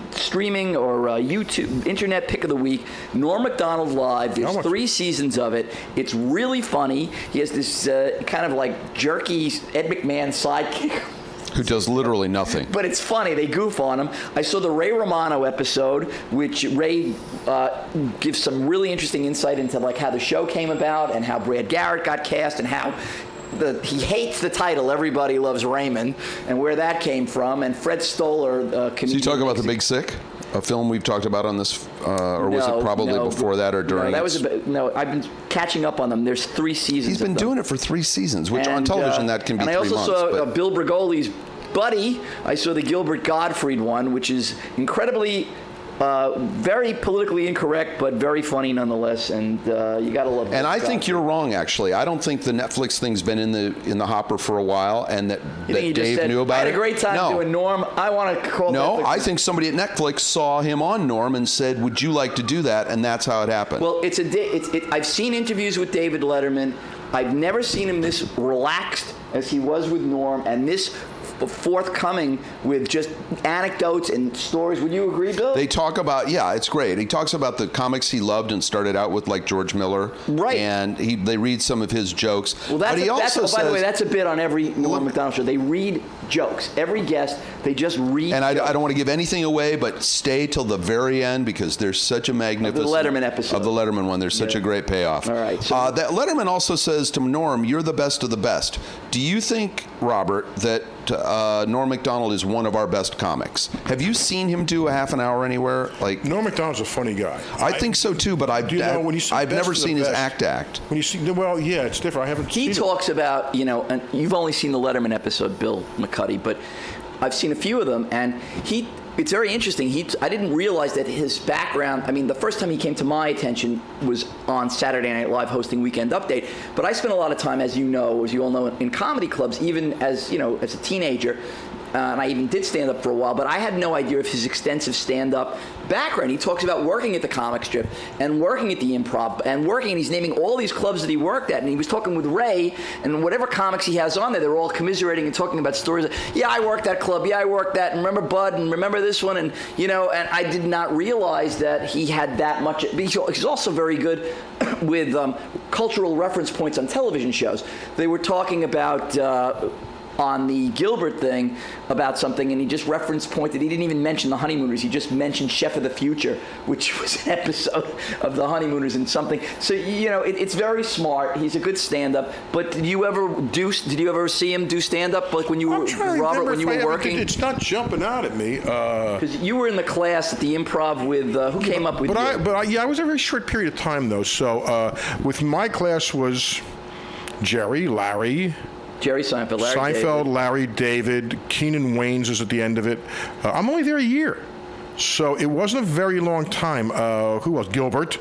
streaming or uh, YouTube, internet pick of the week, Norm Macdonald Live. There's much? three seasons of it. It's really funny. He has this uh, kind of like jerky Ed McMahon sidekick. Who does literally nothing. But it's funny. They goof on him. I saw the Ray Romano episode, which Ray uh, gives some really interesting insight into like how the show came about and how Brad Garrett got cast and how the, he hates the title Everybody Loves Raymond and where that came from. And Fred Stoller, uh, comedian. So you talking about The Big Sick? A film we've talked about on this, uh, or was No, it probably no, before that or during? No, that was its- a bit, no. I've been catching up on them. There's three seasons. He's been of them. doing it for three seasons, which on And, television uh, that can be and three I also months. saw but- uh, Bill Bergoli's buddy. I saw the Gilbert Gottfried one, which is incredibly, uh, very politically incorrect, but very funny nonetheless. And uh, you got to love. And Bill I think Gottfried. you're wrong, actually. I don't think the Netflix thing's been in the in the hopper for a while, and that, You that think he just Dave said, knew about I had it. a great time no. doing Norm. I want to call. No, Netflix. I think somebody at Netflix saw him on Norm and said, "Would you like to do that?" And that's how it happened. Well, it's a. da- It's. It, I've seen interviews with David Letterman. I've never seen him this relaxed as he was with Norm, and this forthcoming with just anecdotes and stories. Would you agree, Bill? They talk about, yeah, it's great. He talks about the comics he loved and started out with, like George Miller. Right. And he, they read some of his jokes. Well, that's, but he a, also that's oh, by says, the way, that's a bit on every Norm Macdonald show. They read jokes. Every guest, they just read. and I, jokes. I don't want to give anything away, but stay till the very end because there's such a magnificent Letterman episode. of the Letterman one. There's such Yeah. a great payoff. All right, so- uh, that Letterman also says to Norm, "You're the best of the best." Do you think, Robert, that uh, Norm Macdonald is one of our best comics? Have you seen him do a half an hour anywhere? Like, Norm Macdonald's a funny guy. I think so too, but I've Do you know when you see I've best never of the seen his best- act act. When you see, well, yeah, it's different. I haven't. He seen talks about, you know, and you've only seen the Letterman episode, Bill McCuddy, but I've seen a few of them, and he. It's very interesting. He, I didn't realize that his background. I mean, the first time he came to my attention was on Saturday Night Live hosting Weekend Update. But I spent a lot of time, as you know, as you all know, in comedy clubs, even as you know, as a teenager. Uh, and I even did stand up for a while, but I had no idea of his extensive stand-up background. He talks about working at the comic strip and working at the Improv and working, and he's naming all these clubs that he worked at. And he was talking with Ray, and whatever comics he has on there, they're all commiserating and talking about stories. Of, yeah, I worked that club. Yeah, I worked that. And remember Bud? And remember this one? And you know, and I did not realize that he had that much. He's also very good with um, cultural reference points on television shows. They were talking about. Uh, on the Gilbert thing about something, and he just reference pointed. He didn't even mention the Honeymooners. He just mentioned Chef of the Future, which was an episode of the Honeymooners and something. So you know, it, it's very smart. He's a good stand-up. But did you ever do? Did you ever see him do stand-up, like when you I'm were trying to Robert remember when you if I were ever working? did. It's not jumping out at me. Uh, Because you were in the class at the Improv with uh, who came up with but you? I, but I, yeah, I was a very short period of time though. So uh, with my class was Jerry, Larry. Jerry Seinfeld, Larry Seinfeld, David. Larry David, Keenan Waynes is at the end of it. Uh, I'm only there a year, so it wasn't a very long time. Uh, who else? Gilbert.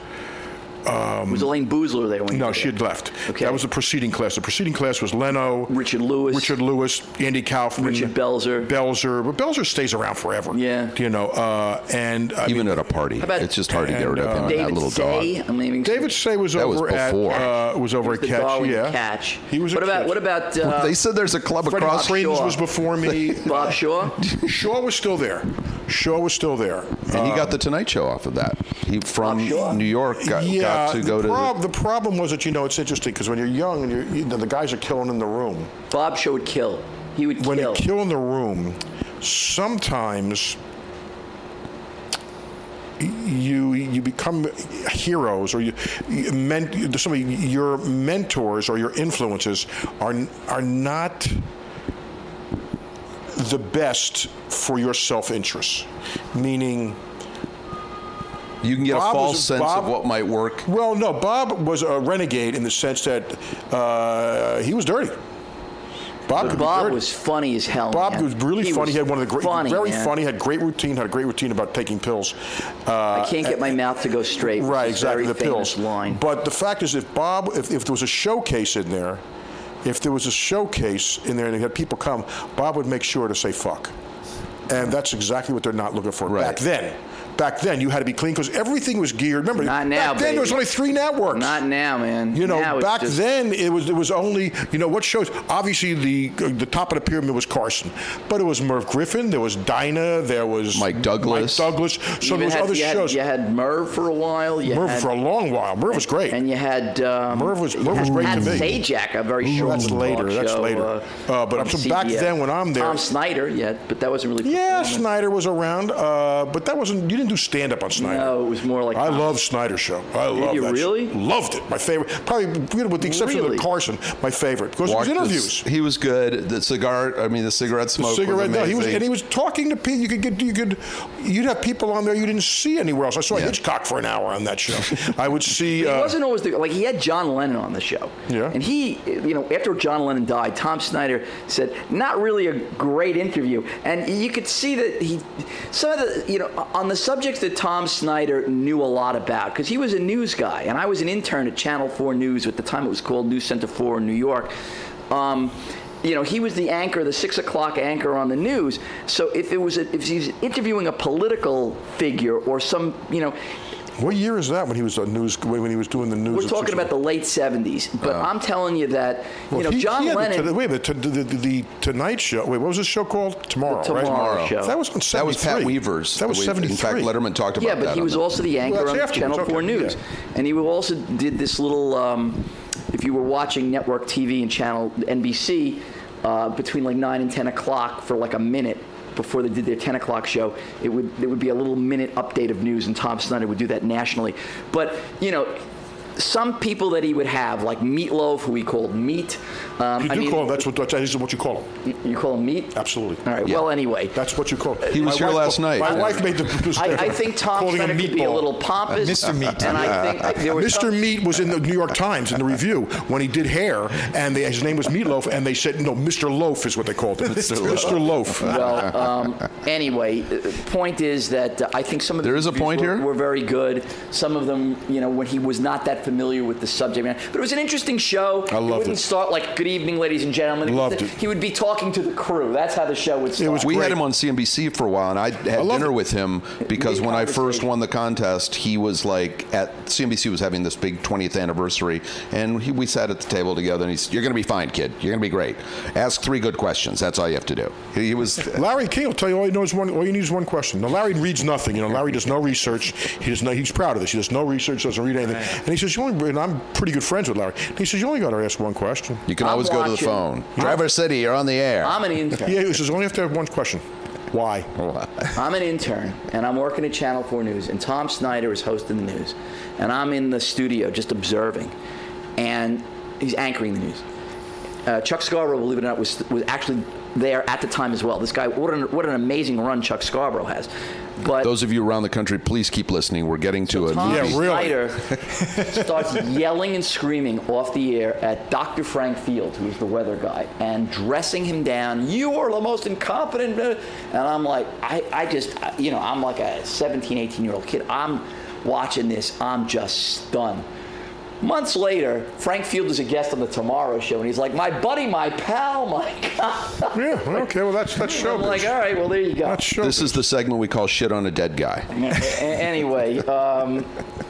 was Elaine Boozler there when you No, were she there? had left. Okay. That was the preceding class. The preceding class was Leno, Richard Lewis. Richard Lewis, Andy Kaufman, Richard Belzer. Belzer. But Belzer stays around forever. Yeah. You know, uh, and I Even mean, at a party, about- it's just hard to get and, rid of him uh, and that David little Say. dog. I'm naming David Say was That was over at before. uh, was over at the Catch. Darwin Yeah, Catch. He was. What at about Catch. what about uh, They said there's a club Freddie across. Cratons Shaw. was before me. Bob Shaw? Shaw was still there. Shaw was still there. And he got the Tonight Show off of that. He from I'm sure. New York got, yeah, got to go the to. prob- the problem was that you know it's interesting because when you're young and you're, you know, the guys are killing in the room. Bob Shaw would kill. He would When kill. you kill in the room, sometimes you you become heroes or you, you men, some of your mentors or your influences are are not the best for your self-interest, meaning. You can get Bob a false was- sense Bob- of what might work. Well, no, Bob was a renegade in the sense that uh, he was dirty. Bob But could Bob be dirty. was funny as hell. Bob man. was really He funny. was He had one of the great, funny, very man. funny. Had great routine. Had a great routine about taking pills. Uh, I can't get my mouth to go straight. which right, is exactly. Very The famous pills. line. But the fact is, if Bob, if, if there was a showcase in there, if there was a showcase in there and they had people come, Bob would make sure to say fuck, and that's exactly what they're not looking for Right. back then. back then you had to be clean because everything was geared. Remember, Not now, back then there was baby. only three networks. Not now, man. You know, Now it's back just- then it was it was only, you know, what shows. Obviously, the the top of the pyramid was Carson, but it was Merv Griffin, there was Dinah, there was Mike Douglas. Mike Douglas. So Even there was had- other you had- shows. You had Merv for a while. You Merv had, for a long while. Merv was great. And you had um, Merv was- you Merv was had great Pat to me. Sajak, a very Ooh, short that's talk later, that's show, later. Uh, Uh, but on I'm so back C B S. then when I'm there- Tom Snyder, yeah, but that wasn't really. Yeah, performance. Snyder was around, uh, but that wasn't. You didn't do stand up on Snyder. No, it was more like. I Tom- love Snyder show. I love you that show. really? Loved it. My favorite. Probably with the exception Really? of Carson, my favorite because it was Watched interviews. this- he was good. The cigar, I mean, the cigarette smoke Cigarette. was No, he was, amazing. and he was talking to people. You could get, you could, you'd have people on there you didn't see anywhere else. I saw Yeah. Hitchcock for an hour on that show. I would see. He Uh, wasn't always the, like he had John Lennon on the show. Yeah. And he, you know, after John Lennon died, Tom Snyder said, not really a great interview. And you could see that he, some of the, you know, on the subjects that Tom Snyder knew a lot about, because he was a news guy, and I was an intern at Channel four News at the time it was called News Center four in New York. Um, you know, he was the anchor, the six o'clock anchor on the news. So if it was, a, if he's interviewing a political figure or some, you know, what year is that when he was on news? When he was doing the news? we're at talking six about the late seventies, but I'm telling you that you Well, know he- John he had the- Lennon. the, wait a minute. The, the, the, the Tonight Show. Wait, what was this show called? Tomorrow. The right? Tomorrow Show. That was on That was seventy-three. Pat Weaver's. That was We- seventy-three. In fact, Letterman talked about yeah, that. but he on was the- also the anchor Well, on that's afterwards, Channel four okay, News, yeah. and he also did this little. Um, if you were watching network T V and channel N B C uh, between like nine and ten o'clock for like a minute before they did their ten o'clock show, it would there would be a little minute update of news, and Tom Snyder would do that nationally. But you know. Some people that he would have, like Meatloaf, who he called Meat. Um, You I do mean, call him. That's what. That is what you call him. you call him Meat? Absolutely. All right. Well, anyway, That's what you call him. He was My here wife last called- night. My Yeah. wife made the mistake. I, I think Tom calling Snyder him could be a Meatball. little pompous. Mister Meat. And I think there was Mister some- Meat was in the New York Times in the review when he did hair, and they, his name was Meatloaf, and they said no, Mister Loaf is what they called him. Mister Loaf. Well, um, anyway, uh, point is that uh, I think some of the There is a interviews point were, here? were very good. Some of them, you know, when he was not that familiar with the subject matter. But it was an interesting show. I loved it. wouldn't it. start like, "Good evening, ladies and gentlemen." Loved he, it. He would be talking to the crew. That's how the show would start. was We great. had him on C N B C for a while, and I had loved dinner it. with him because Big when I first conversation. won the contest, he was like at C N B C was having this big twentieth anniversary, and he, we sat at the table together. And he's, "You're going to be fine, kid. You're going to be great. Ask three good questions. That's all you have to do." He, he was. Larry King will tell you all he knows one. All you need is one question. Now Larry reads nothing. You know, Larry does no research. He does no. He's proud of this. He does no research. Doesn't read anything. And he says, "You only." And I'm pretty good friends with Larry. And he says, "You only got to ask one question." You can I'm always go to the watching- phone. Traverse City, you're on the air. I'm an intern. Yeah, he says, "Only have to have one question." Why? I'm an intern, and I'm working at Channel four News, and Tom Snyder is hosting the news, and I'm in the studio just observing, and he's anchoring the news. Uh, Chuck Scarborough, believe it or not, was was actually there at the time as well. This guy, what an, what an amazing run Chuck Scarborough has. But Those of you around the country, please keep listening. We're getting to a Tom Yeah, really. Snyder starts yelling and screaming off the air at Doctor Frank Field, who's the weather guy, and dressing him down. "You are the most incompetent." uh," And I'm like, I, I just, you know, I'm like a seventeen, eighteen year old kid. I'm watching this. I'm just stunned. Months later, Frank Field is a guest on the Tomorrow Show, and he's like, "My buddy, my pal, my God." Yeah. Okay. Well, that's that's I'm showbiz. like, all right, well, there you go. That's showbiz. This is the segment we call "Shit on a Dead Guy." A- anyway, um,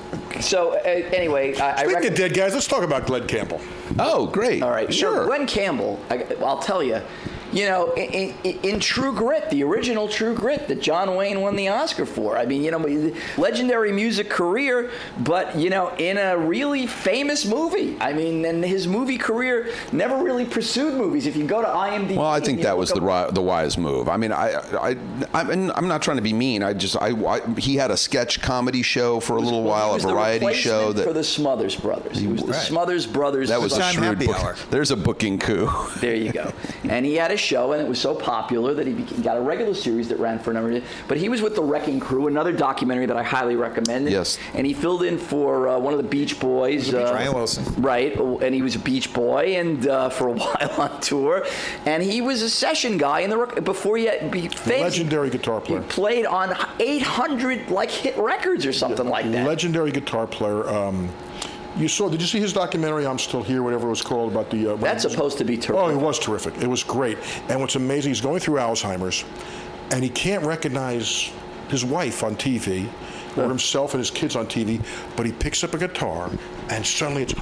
so uh, anyway, I, I Speaking rec- of dead guys, let's talk about Glenn Campbell. Oh, great! All right, sure. Now, Glenn Campbell, I, I'll tell you, you know, in, in, in True Grit, the original True Grit that John Wayne won the Oscar for. I mean, you know, legendary music career, but you know, in a really famous movie. I mean, and his movie career never really pursued movies. If you go to I M D B, Well, I think you that look was the up- ri- the wise move. I mean, I, I, I'm, I'm not trying to be mean. I just, I, I, he had a sketch comedy show for a little Well, he while, a was the variety show replacement that for the Smothers Brothers. He was the Right. Smothers Brothers. that was a Time shrewd Happy book. Hour. There's a booking coup. There you go. And he had a show, and it was so popular that he became, got a regular series that ran for a number of years. But he was with the Wrecking Crew, another documentary that I highly recommend. And, Yes. And he filled in for uh, one of the Beach Boys. Uh, Brian Wilson. Right. And he was a Beach Boy, and uh, for a while on tour. And he was a session guy in the Rock- before he had be famous. Legendary guitar He player. played on eight hundred like hit records or something like that. Legendary guitar player. Um, you saw? Did you see his documentary? I'm Still Here, whatever it was called about the. Uh, when That's he was- supposed to be terrific. Oh, it was terrific. It was great. And what's amazing, he's going through Alzheimer's, and he can't recognize his wife on T V or himself and his kids on T V, but he picks up a guitar and suddenly it's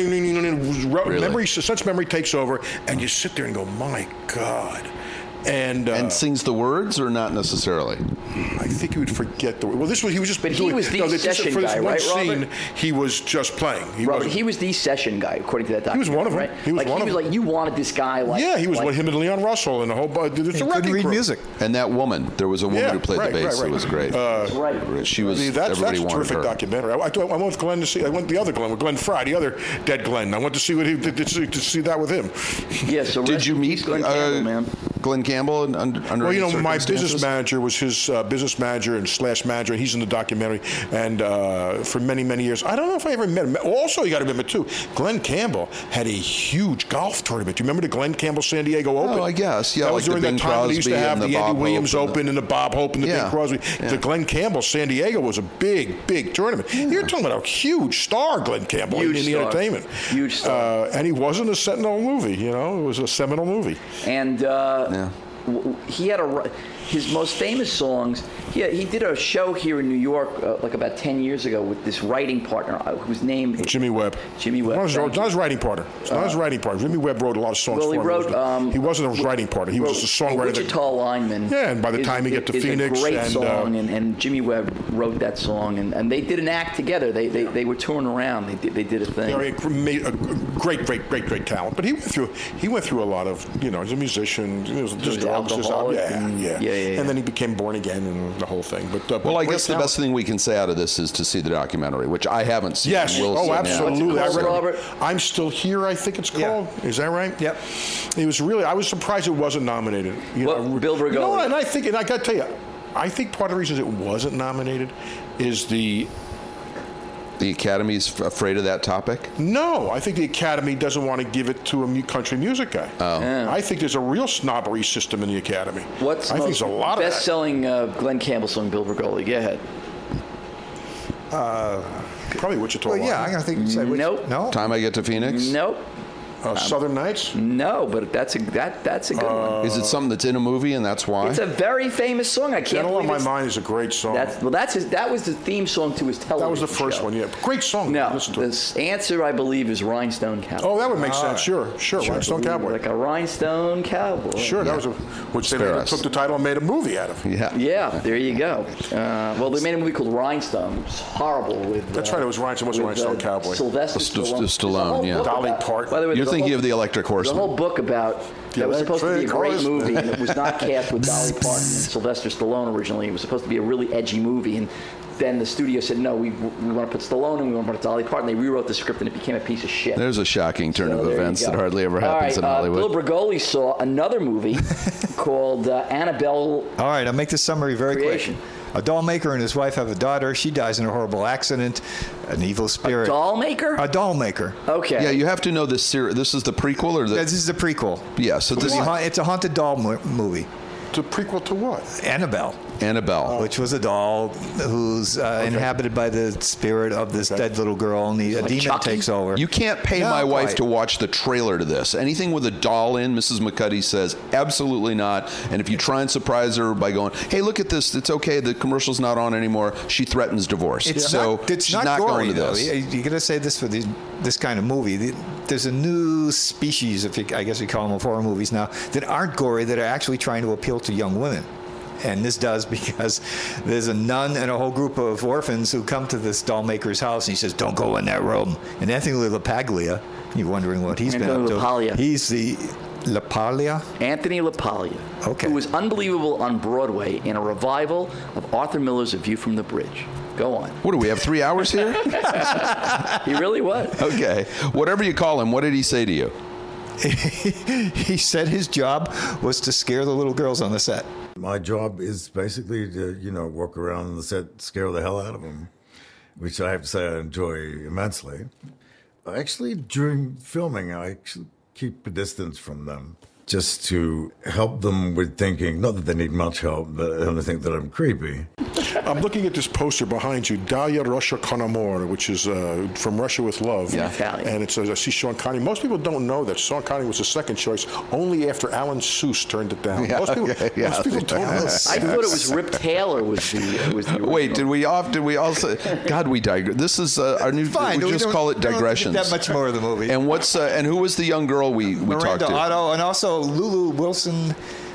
Really? memory, such memory takes over, and you sit there and go, my God. And, uh, And sings the words, or not necessarily? I think he would forget the. Well, this was he was just. But he doing, was the no, this- session for this guy, one right, scene, Robert? he was just playing. He Robert, wasn't- he was the session guy, according to that He was documentary. one of them. Right? He was like, one he of was them. like, you wanted this guy. Like, Yeah, he was like, with him and Leon Russell and the whole. Uh, it's He a couldn't wrecking read crew. music. And that woman, there was a woman Yeah, who played right, the bass. right, right. It was great. That's right. She was. See, that's, everybody that's a wanted terrific her. documentary. I, I, I went with Glenn to see. I went the other Glenn with Glenn Fry, the other dead Glenn. I went to see what he to, to, see, to see that with him. Yeah, so Did rest you in meet peace, Glenn uh, Campbell, man? Glenn Campbell and under, under Well, you any know, my circumstances? business manager was his uh, business manager and slash manager. He's in the documentary, and uh, for many, many years. I don't know if I ever met him. Also, you got to remember too, Glenn Campbell had a huge golf tournament. Do you remember the Glenn Campbell San Diego Open? Oh, I guess. Yeah, that like was the during Bing that time when they used to Crosby have and the, the Andy Bob Williams Hope and Open the- and the Bob Hope and the Yeah, Bing Crosby. yeah. The Glenn Campbell San Diego was a big, big tournament. You're talking about a huge star, Glenn Campbell, Huge in the star. entertainment. Huge star. Uh, and he wasn't a sentinel movie. You know, it was a seminal movie. And uh, Yeah. w- he had a his most famous songs. He he did a show here in New York uh, like about ten years ago with this writing partner uh, whose name Jimmy Webb. Jimmy Webb. Not his, thank not you. his writing partner. It's not his writing partner. Jimmy Webb wrote a lot of songs Well, for he him. wrote, um, he wasn't his writing partner. He was just a songwriter. that- Wichita Lineman. Yeah, and by the is- time he get to is Phoenix a great and, song, uh, and, and Jimmy Webb wrote that song, and, and they did an act together. They they, they were touring around. They did, they did a thing. You know, he made a great, great, great, great talent. But he went through he went through a lot of, you know, he's a musician. He was just was drugs, just alcoholic yeah, and- yeah, yeah, yeah, yeah. And then he became born again and the whole thing. But uh, Well, I great guess the talent. best thing we can say out of this is to see the documentary, which I haven't seen. Yes. Will Oh, see now. absolutely. I What's it read called, Robert? I'm Still Here, I think it's Yeah. called. Is that right? Yep. It was really. I was surprised it wasn't nominated. You What, know, Bill You know what? Bergoli? And I think, and I got to tell you, I think part of the reason it wasn't nominated is the. The Academy's f- afraid of that topic. No, I think the Academy doesn't want to give it to a mu- country music guy. Oh. Yeah. I think there's a real snobbery system in the Academy. What's I the think most there's a lot of that. best-selling uh, Glenn Campbell song? Bill Bergoli. Go ahead. Probably Wichita. Well, yeah, Lineman. I think say which, Nope. No. Time I Get to Phoenix. Nope. Uh, Southern Nights. No, but that's a that that's a good one. Is it something that's in a movie and that's why? It's a very famous song. I can't Gentle on believe My it's- Mind is a great song. That's well. That's his, that was the theme song to his television. that was the first show. one. Yeah, great song. No, Listen to it. the answer I believe is Rhinestone Cowboy. Oh, that would make sense. Sure, sure. Rhinestone Cowboy. Like a rhinestone cowboy. Sure, that was a, which they Spare later us. took the title and made a movie out of. yeah. Yeah, there you go. Uh, well, they made a movie called Rhinestone. It was horrible with. That's uh, right, it was Rhinestone, it wasn't with, Rhinestone uh, Cowboy. Sylvester St- Stallone. Stallone, There's a whole yeah. book Dolly about- Parton. By the way, You're there's a thinking whole- of the Electric There's a Horseman. whole book about that was supposed to be a Electric great Horseman. movie, and it was not cast with Dolly Parton and Sylvester Stallone originally. It was supposed to be a really edgy movie, and then the studio said, no, we, we want to put Stallone and we want to put Dolly Parton. They rewrote the script, and it became a piece of shit. There's a shocking turn So of there you events go. that hardly ever All happens right, in uh, Hollywood. Bill Bergoli saw another movie called uh, Annabelle. All right, I'll make this summary very Creation. quick. A doll maker and his wife have a daughter. She dies in a horrible accident. An evil spirit. Doll maker? A doll maker. Okay. yeah, you have to know this series. This is the prequel or the? This is the prequel. Yeah, so this It's is a ha- it's a haunted doll mo- movie. It's a prequel to what? Annabelle, Annabelle. which was a doll who's uh, inhabited by the spirit of this dead little girl, and the, a demon Chucky? takes over. You can't pay Not my wife quite. to watch the trailer to this. Anything with a doll in, Missus McCuddy says absolutely not. And if you try and surprise her by going, "Hey, look at this. It's okay. The commercial's not on anymore," she threatens divorce. It's so not, it's she's not, not gory, going to though. this. You, you got to say this for these, this kind of movie. The- There's a new species, if you, I guess we call them horror movies now, that aren't gory, that are actually trying to appeal to young women. And this does because there's a nun and a whole group of orphans who come to this doll maker's house, and he says, "Don't go in that room." And Anthony LaPaglia, you're wondering what he's Anthony been up to. LaPaglia. He's the LaPaglia. Anthony LaPaglia, Okay. who was unbelievable on Broadway in a revival of Arthur Miller's A View from the Bridge. Go on. What do we have? Three hours here? He really was. Okay. Whatever you call him, what did he say to you? He said his job was to scare the little girls on the set. My job is basically to, you know, walk around on the set, scare the hell out of them, which I have to say I enjoy immensely. Actually, during filming, I actually keep a distance from them just to help them with thinking, not that they need much help, but they think that I'm creepy. I'm looking at this poster behind you, Dalia Russia con Amor, which is uh, From Russia with Love. Yeah. Italian. And it says, I see Sean Connery. Most people don't know that Sean Connery was the second choice only after Alan Seuss turned it down. Yeah, most people, okay, yeah. most people don't know. I thought it was Rip Taylor was the was the original. Wait, did we off? Did we also? God, we digress. This is uh, our new. Fine. We just don't- call it we don't digressions. think that much more of the movie. And what's uh, and who was the young girl we we talked Miranda to? Otto, and also Lulu Wilson,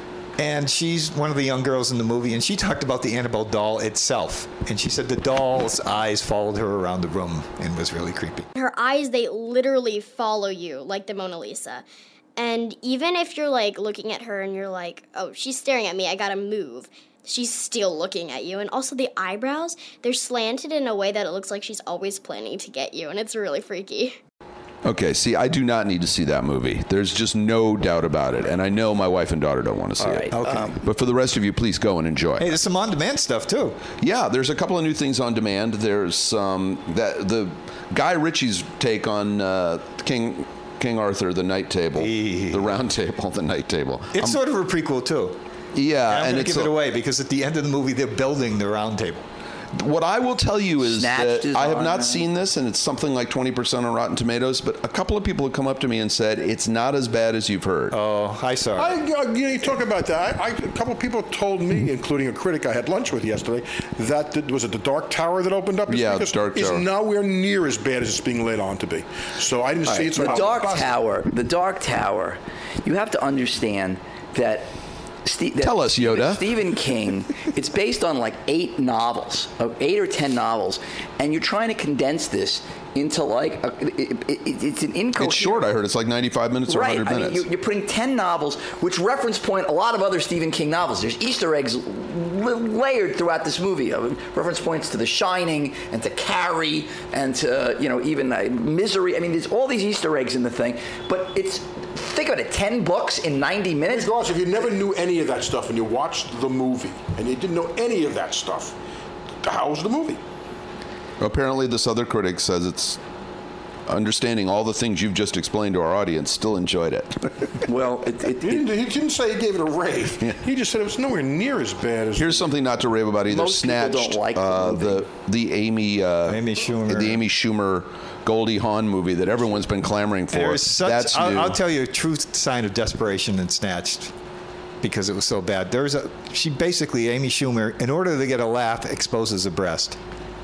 and she's one of the young girls in the movie, and she talked about the Annabelle doll itself, and she said the doll's eyes followed her around the room and was really creepy. Her eyes, they literally follow you, like the Mona Lisa. And even if you're, like, looking at her and you're like, oh, she's staring at me, I gotta move, she's still looking at you. And also the eyebrows, they're slanted in a way that it looks like she's always planning to get you, and it's really freaky. Okay, see, I do not need to see that movie. There's just no doubt about it, and I know my wife and daughter don't want to see All it. right. Okay. Um, But for the rest of you, please go and enjoy. Hey, there's some on-demand stuff too. Yeah, there's a couple of new things on demand. There's um, that the Guy Ritchie's take on uh, King King Arthur, the Night Table, Eee. the Round Table, the Night Table. It's Um, sort of a prequel too. yeah, And I'm and going to it's give it a- away because at the end of the movie they're building the round table. What I will tell you is Snatched that is I have on not there. seen this, and it's something like twenty percent on Rotten Tomatoes. But a couple of people have come up to me and said it's not as bad as you've heard. Oh, I saw I, it. you know, you talk about that. I, I, a couple of people told me, including a critic I had lunch with yesterday, that the, was it the Dark Tower that opened up? this Yeah, week? the Dark Is Tower. nowhere near as bad as it's being led on to be. So I didn't see it. So the I- Dark Tower. The Dark Tower. You have to understand that. Ste- that Tell us, Yoda. Stephen King. It's based on like eight novels, uh, eight or ten novels, and you're trying to condense this into like a, it, it, it's an incoherent. It's short, I heard. It's like ninety-five minutes or Right. one hundred I mean, minutes. you- you're putting ten novels, which reference point a lot of other Stephen King novels. There's Easter eggs l- layered throughout this movie. Uh, reference points to The Shining and to Carrie and to, you know, even uh, Misery. I mean, there's all these Easter eggs in the thing. But it's, think about it, ten books in ninety minutes. Regardless, if you never knew any of that stuff and you watched the movie and you didn't know any of that stuff, how was the movie? Apparently, this other critic says it's understanding all the things you've just explained to our audience, still enjoyed it. Well, it, it, He didn't, he didn't say he gave it a rave. He just said it was nowhere near as bad as. Here's something not to rave about either. Most people Snatched, don't like the uh, movie. the the Amy uh, Amy Schumer. the Amy Schumer Goldie Hawn movie that everyone's been clamoring for. There is such. That's I'll, new. I'll tell you a true sign of desperation in Snatched, because it was so bad. There's a. She basically Amy Schumer, in order to get a laugh, exposes a breast.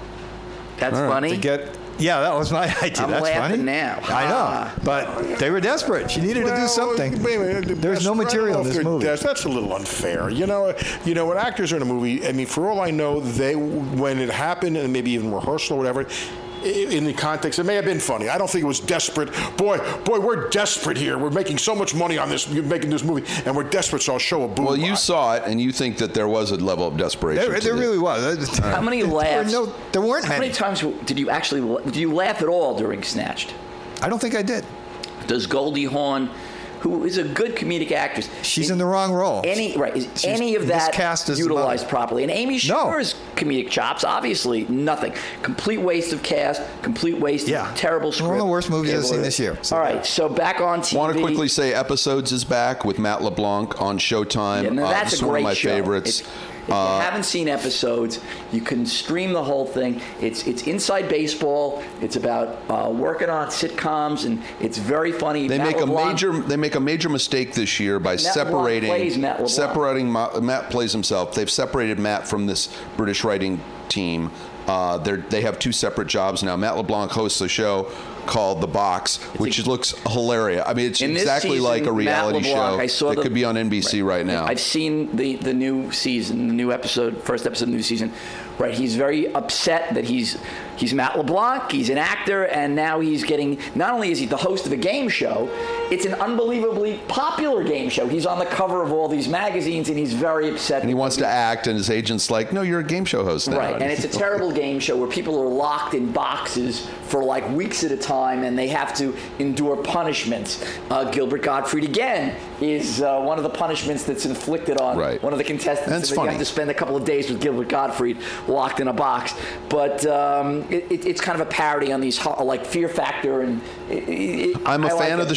that's All right. funny. To get. Yeah, that was my idea. I'm That's laughing funny. now. I know, Ah. but they were desperate. She needed to do Well, something. wait a minute, There's no that's- I material don't in know this if they're movie. des- That's a little unfair. You know, you know when actors are in a movie. I mean, for all I know, they when it happened and maybe even rehearsal or whatever. i- In the context, it may have been funny. I don't think it was desperate. Boy, boy, we're desperate here. We're making so much money on this, you're making this movie, and we're desperate. So I'll show a boob. well, you saw it, and you think that there was a level of desperation. There, to there the- really was. How many There were laughs? no- there weren't How many many. times did you actually did you laugh at all during Snatched? I don't think I did. Does Goldie Hawn, who is a good comedic actress, She's in the wrong role. Any right? Is She's any of that miscast as the utilized mother. properly? And Amy No. Schumer's comedic chops, obviously nothing. Complete waste of cast. Complete waste Yeah. of terrible script. One of the worst movies I've Yeah, seen whatever. this year. So- All right, so back on T V. Want to quickly say Episodes is back with Matt LeBlanc on Showtime. Yeah, no, Uh, that's this a is one great of my show. favorites. It's- if you haven't seen Episodes, you can stream the whole thing. It's it's inside baseball. It's about uh, working on sitcoms, and it's very funny. They Matt make a LeBlanc- major they make a major mistake this year by LeBlanc separating plays Matt LeBlanc. separating Ma- Matt plays himself. They've separated Matt from this British writing team. Uh, they're, they have two separate jobs now. Matt LeBlanc hosts a show called The Box, which a- looks hilarious. I mean, it's In this exactly season, like a Matt reality LeBlanc, show I saw that the- could be on N B C right, now. I've seen the, the new season, the new episode, first episode of the new season. Right, he's very upset that he's he's Matt LeBlanc, he's an actor, and now he's getting, not only is he the host of a game show, it's an unbelievably popular game show. He's on the cover of all these magazines, and he's very upset. and he wants to act, and his agent's like, "No, you're a game show host now." Right, and it's a terrible game show where people are locked in boxes for like weeks at a time, and they have to endure punishments. Uh, Gilbert Gottfried again is uh, one of the punishments that's inflicted on Right. one of the contestants. That's and funny. You have to spend a couple of days with Gilbert Gottfried locked in a box. But um, it, it, it's kind of a parody on these ho- like Fear Factor, and it, it, I'm a I fan like of the it. show,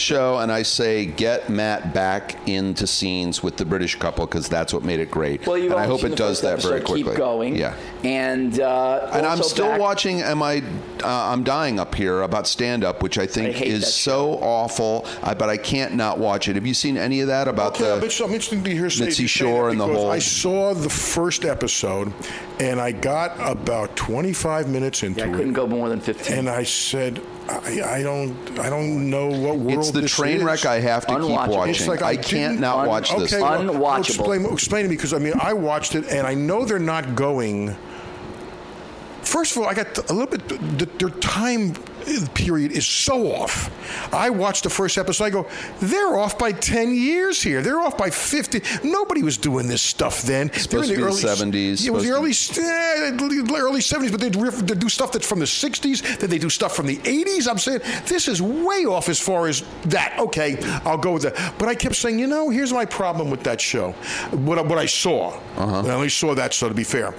and I say get Matt back into scenes with the British couple because that's what made it great. Well, you've and I only hope seen it the does first that very episode. quickly. Keep going. Yeah. And uh, And I'm also still back- watching. Am I? Uh, I'm dying up here about stand up, which I think I hate that is so awful. I, but I can't not watch it. Have you seen any of that about Okay, I'm the? interested, I'm interested to hear say- Mitzi you say Shore that and the because whole- I saw the first episode, and I got about twenty-five minutes into Yeah, I it, couldn't go more than fifteen. and I said, I, I don't, I don't know what world It's the this train is. wreck I have to keep Unwatchable. watching. It's like I, I can't didn't- not un- watch this. Okay, well, Unwatchable. well, explain, explain to me because I mean I watched it and I know they're not going. First of all, I got a little bit. The, their time period is so off. I watched the first episode. I go, they're off by ten years here. They're off by fifty. Nobody was doing this stuff then. They're Supposed in to the be the early seventies, Yeah, it was the early supposed eh, early seventies, but they'd, riff- they'd do stuff that's from the sixties. Then they do stuff from the eighties. I'm saying this is way off as far as that. Okay, I'll go with that. But I kept saying, you know, here's my problem with that show. What I- what I saw. Uh-huh. I only saw that, so to be fair.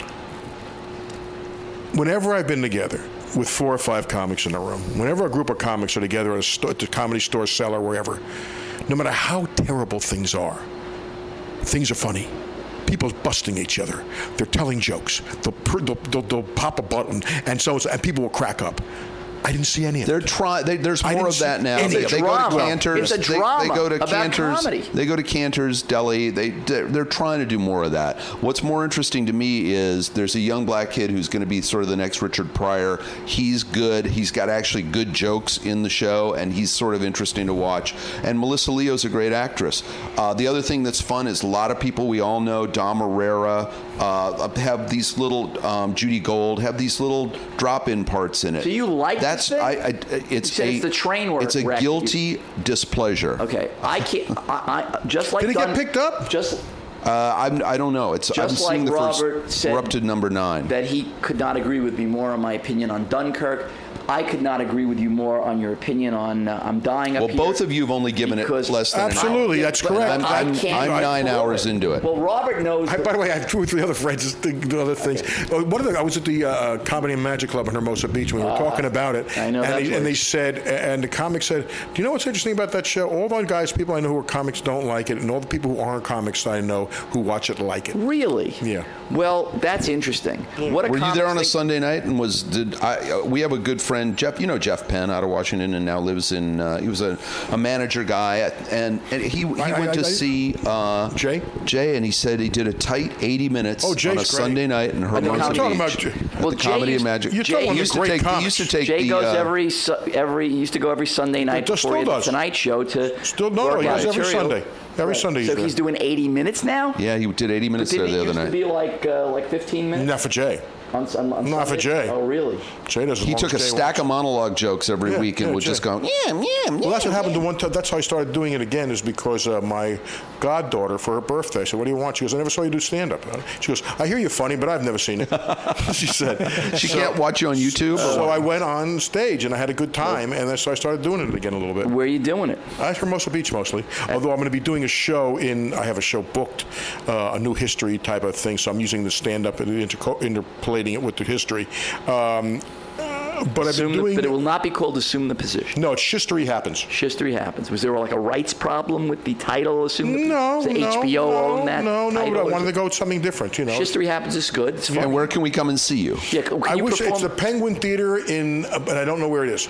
Whenever I've been together with four or five comics in a room, whenever a group of comics are together at a, sto- at the Comedy Store, cellar, wherever, no matter how terrible things are, things are funny. People's busting each other. They're telling jokes. They'll, pr- they'll, they'll, they'll pop a button, and so and people will crack up. I didn't see any of They're it. trying. They, there's I more didn't of that see now. any They, It's they go to drama. Cantor's. It's a they, drama they go to about Cantor's. comedy. They go to Cantor's Deli. They they're, they're trying to do more of that. What's more interesting to me is there's a young black kid who's going to be sort of the next Richard Pryor. He's good. He's got actually good jokes in the show, and he's sort of interesting to watch. And Melissa Leo's a great actress. Uh, the other thing that's fun is a lot of people we all know, Dom Herrera, uh, have these little um, Judy Gold have these little drop-in parts in it. So you like that's this thing? I, I it's You said a it's the train wreck- it's a wreck. guilty displeasure. Okay, I can't. I, I just like Did it get Dun- picked up? Just Uh, I'm, I don't know. It's I'm Just seeing like the Robert first. said We're up to number nine. that he could not agree with me more on my opinion on Dunkirk. I could not agree with you more on your opinion on uh, I'm Dying Up Well, Here. both of you have only given it because- less than Absolutely, an hour. that's correct. I'm, I I'm, can't I'm nine afford hours it. into it. Well, Robert knows. I, that- by the way, I have two or three other friends that do other things. Uh, One of them, I was at the uh, Comedy and Magic Club in Hermosa Beach when we were talking about it. I know and that they, place. and they said, and the comic said, "Do you know what's interesting about that show? All the guys, people I know who are comics, don't like it, and all the people who aren't comics I know who watch it like it." Really? Yeah. Well, that's interesting. What a Were you there on a comics thing- Sunday night? And was did I? Uh, we have a good friend, Jeff. You know Jeff Penn out of Washington, and now lives in. Uh, he was a, a manager guy, at, and, and he he I- went I- to I- see uh, Jay? Jay, and he said he did a tight eighty minutes Oh, Jay's on a great. Sunday night in the Hermosa Comedy- Beach. You're talking about Jay- At Well, the Jay Comedy used- and Magic. You're Jay talking he about used the to great take. He comics. used to take Jay the. goes uh, every su- every he used to go every Sunday night Still before he does. the Tonight Show to Still no, no, work he out goes every material. Sunday. Every Sunday So he's he's there. doing eighty minutes now. Yeah, he did eighty minutes Didn't there he the other used to night. be like uh, like fifteen minutes? Not for Jay. On, on, on Not for Sundays? Jay. Oh, really? Jay does. as He long took a as Jay stack wants. of monologue jokes every Yeah, week and yeah, would Jay. just go, yeah, yeah, yeah. Well, that's what happened to one time. That's how I started doing it again, is because uh, my goddaughter, for her birthday, I said, "What do you want?" She goes, "I never saw you do stand-up." She goes, "I hear you're funny, but I've never seen it." She said. She So- can't watch you on YouTube. or So what? I went on stage and I had a good time, and then so I started doing it again a little bit. Where are you doing it? At Hermosa Beach mostly. Although I'm going to be doing a show in, I have a show booked, uh, a new history type of thing. So I'm using the stand-up and interco- interpolating it with the history. Um, uh, but I've Assume been the- doing. but it will not be called Assume the Position. No, it's history happens. History happens. Was there like a rights problem with the title? Assume the No, Does the no, H B O no, own that no, no. title? But I Is wanted it- to go with something different. You know. History happens is good. It's fun. And where can we come and see you? Yeah, can I you wish perform it's the Penguin Theater in, uh, but I don't know where it is.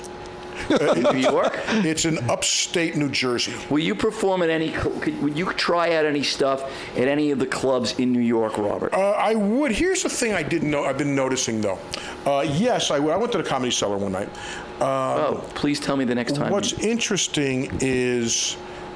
in New York? It's in upstate New Jersey. Will you perform at any? cl- Could, would you try out any stuff at any of the clubs in New York, Robert? Uh, I would. Here's the thing I didn't know. I've been noticing though. Uh, yes, I would. I went to the Comedy Cellar one night. oh, please tell me the next time. What's interesting is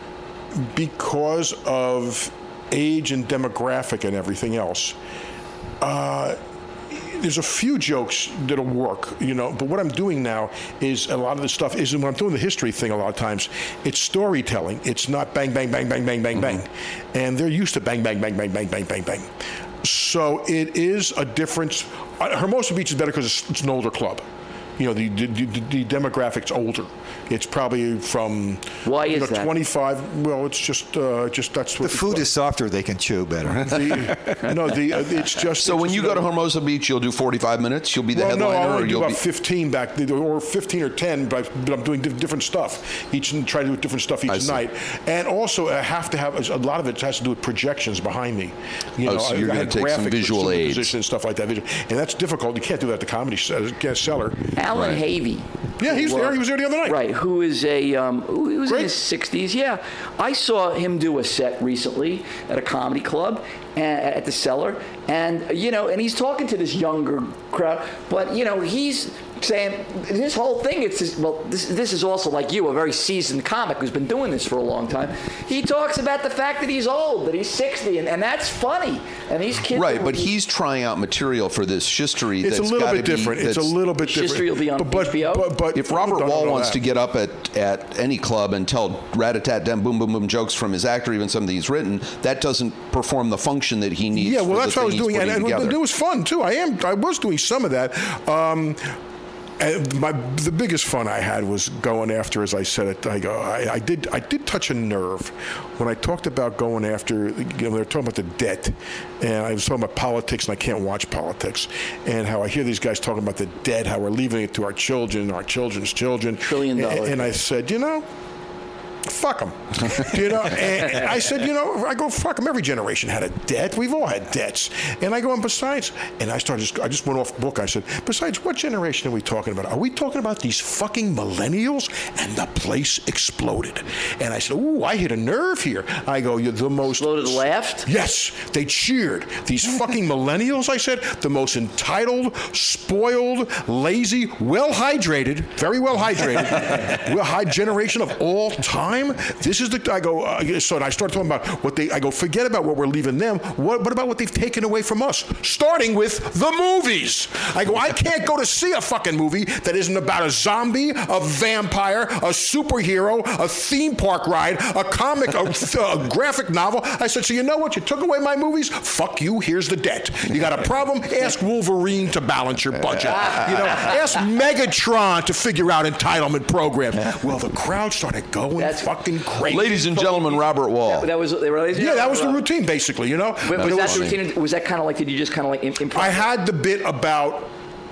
because of age and demographic and everything else, uh, there's a few jokes that'll work, you know, but what I'm doing now is a lot of the stuff is when I'm doing the history thing a lot of times, it's storytelling. It's not bang, bang, bang, bang, bang, bang, bang. And they're used to bang, bang, bang, bang, bang, bang, bang, bang. So it is a difference. Uh, Hermosa Beach is better because it's, it's an older club. you know, the the, the, the demographic's older. It's probably from Why you is know, that? twenty-five. Well, it's just uh, just that's what The food is softer; they can chew better. The, no, the uh, it's just. So it's when just, you go to Hermosa Beach, you'll do forty-five minutes. You'll be the well, no, I headliner, only or do you'll about be. fifteen back, or fifteen or ten, but but I'm doing diff- different stuff each, and try to do different stuff I each see. night. And also, I have to have a lot of it has to do with projections behind me. You Oh, know, so I- you're I gonna had take some graphics with visual aids. superposition and stuff like that, and that's difficult. You can't do that at the Comedy C- Cellar. Alan Right. Havey. Yeah, he was who, uh, there. He was there the other night. Right, who is a um, who he was in Great. his sixties. Yeah, I saw him do a set recently at a comedy club uh, at the Cellar, and you know, and he's talking to this younger crowd, but you know, he's saying this whole thing. It's just, well, this this is also like you, a very seasoned comic who's been doing this for a long time. He talks about the fact that he's old, that he's sixty, and, and that's funny. And these kids, Right, are- but he's trying out material for this history. It's a that's little gotta bit be- different. It's a that's- little bit different. History will be on but, but, H B O? But, but If Robert don't Wall know wants that. to get up at, at any club and tell rat-a-tat-dem boom boom boom jokes from his act or even something he's written, that doesn't perform the function that he needs. Yeah, for well, the that's what I was thing he's doing, and, putting and together. it was fun too. I am, I was doing some of that. Um, and my the biggest fun I had was going after, as I said it. I go, I, I did, I did touch a nerve when I talked about going after. You know, they were talking about the debt, and I was talking about politics, and I can't watch politics, and how I hear these guys talking about the debt, how we're leaving it to our children, our children's children, Trillion And- dollar And I said, you know. Fuck them, you know. And I said, you know, I go, fuck them. Every generation had a debt. We've all had debts. And I go, and besides, and I started. I just went off book. I said, besides, what generation are we talking about? Are we talking about these fucking millennials? And the place exploded. And I said, ooh, I hit a nerve here. I go, you're the most. Exploded laughed? Yes, they cheered. These fucking millennials, I said, the most entitled, spoiled, lazy, well hydrated, very well hydrated, well high generation of all time. This is the I go. Uh, so I start talking about what they. I go. Forget about what we're leaving them. What, what about what they've taken away from us? Starting with the movies. I go. I can't go to see a fucking movie that isn't about a zombie, a vampire, a superhero, a theme park ride, a comic, a, a graphic novel. I said. So you know what? You took away my movies. Fuck you. Here's the debt. You got a problem? Ask Wolverine to balance your budget. You know. Ask Megatron to figure out entitlement programs. Well, the crowd started going. That's fucking crazy. Ladies and gentlemen, Robert Wall. That was they were, Yeah, that was the routine, basically, you know? But But was it that was- the routine? Was that kind of like? Did you just kind of like im- improv? I had the bit about.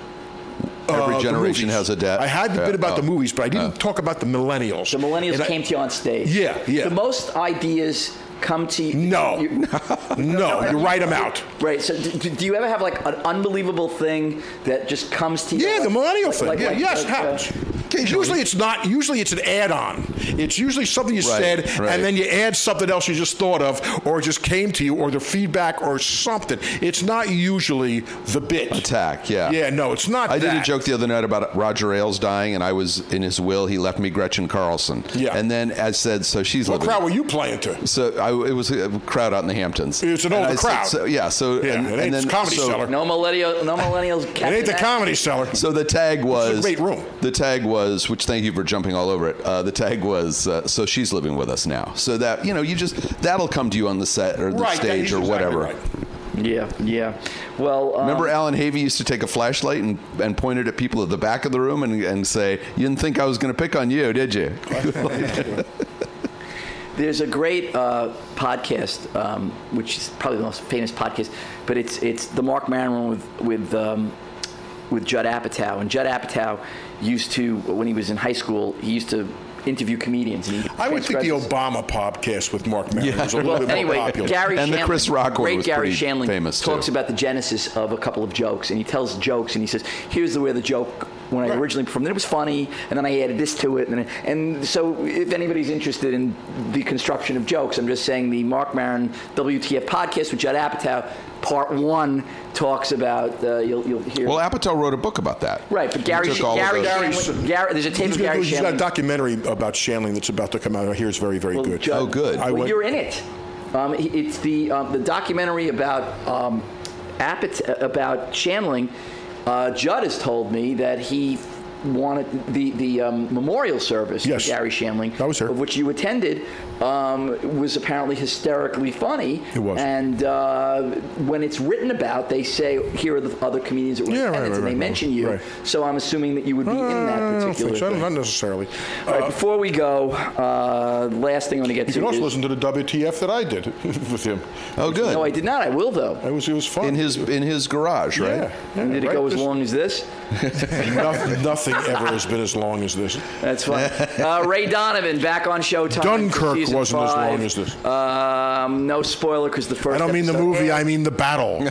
Every uh, the generation movies. has a debt. I had the Yeah. bit about Oh. the movies, but I didn't talk about the millennials. The millennials And I- came to you on stage. Yeah, yeah. The most ideas come to you. No. you- No, you write them out. Right. So, do, do you ever have like an unbelievable thing that just comes to you? Yeah, the Like- millennial like- thing. like- yeah, like- yes, it like, uh, happens. Usually it's not. Usually it's an add-on. It's usually something you Right, said, right. and then you add something else you just thought of, or just came to you, or the feedback, or something. It's not usually the bit. Attack, yeah. Yeah, no, it's not. I that. did a joke the other night about Roger Ailes dying, and I was in his will. He left me Gretchen Carlson. Yeah. And then, as said, so she's What living. crowd were you playing to? So I, it was a crowd out in the Hamptons. It's an And older I said- crowd. so, yeah. So Yeah, and, it and ain't then Comedy so, Cellar. No millennial. No millennials. It ain't the Comedy Cellar. So the tag was great room. The tag was, which thank you for jumping all over it. Uh, the tag was, uh, so she's living with us now. So that you know, you just that'll come to you on the set or the Right, that stage is or exactly whatever. right. Yeah, yeah. Well, um, Remember, Alan Havey used to take a flashlight and, and point it at people at the back of the room and, and say, "You didn't think I was going to pick on you, did you?" there's a great uh, podcast, um, which is probably the most famous podcast, but it's it's the Mark Maron one with with um, with Judd Apatow. And Judd Apatow used to, when he was in high school, he used to interview comedians. And he I would think the transcribes- Obama podcast with Mark Maron was a little Well, bit more anyway, popular. Gary And the Shandling, Chris Rock one great was Gary pretty Shandling famous, too. talks about the genesis of a couple of jokes, and he tells jokes, and he says, "Here's the way the joke when I Right. originally performed. Then it was funny, and then I added this to it, and then, and so if anybody's interested in the construction of jokes, I'm just saying the Mark Maron W T F podcast with Judd Apatow, part one talks about uh, you'll you'll hear." Well, Apatow wrote a book about that. Right, but He Gary, took Sh- all of Gary, those- Shandling, Gary, there's a tape He's, of gonna Gary do, he's got a Shandling. documentary about Shandling that's about to come out. I hear it's very, very Well, good. Judd- Oh, good. I Well, went- you're in it. Um, he- it's the um, the documentary about um, Apatow, about Shandling. Uh, Judd has told me that he wanted the the um, memorial service Yes. for Gary Shandling, I was here. of which you attended, um, was apparently hysterically funny. It was. And uh, when it's written about, they say here are the other comedians that were Yeah, in right, attendance, right, and they right, mention you. right. So I'm assuming that you would be in that Uh, I don't particular think so. thing. Not necessarily. All right, before we go, uh, last thing I want to get You to can also is, listen to the W T F that I did with him. Oh, good. no, I did not. I will though. It was it was fun. in his in his garage, right? Yeah. yeah Did it right? go as This- long as this? Nothing, nothing ever has been as long as this. That's fine. Uh, Ray Donovan back on Showtime. for Dunkirk season wasn't as five. long as this. Um, no spoiler because the first. I don't mean the episode movie. aired. I mean the battle.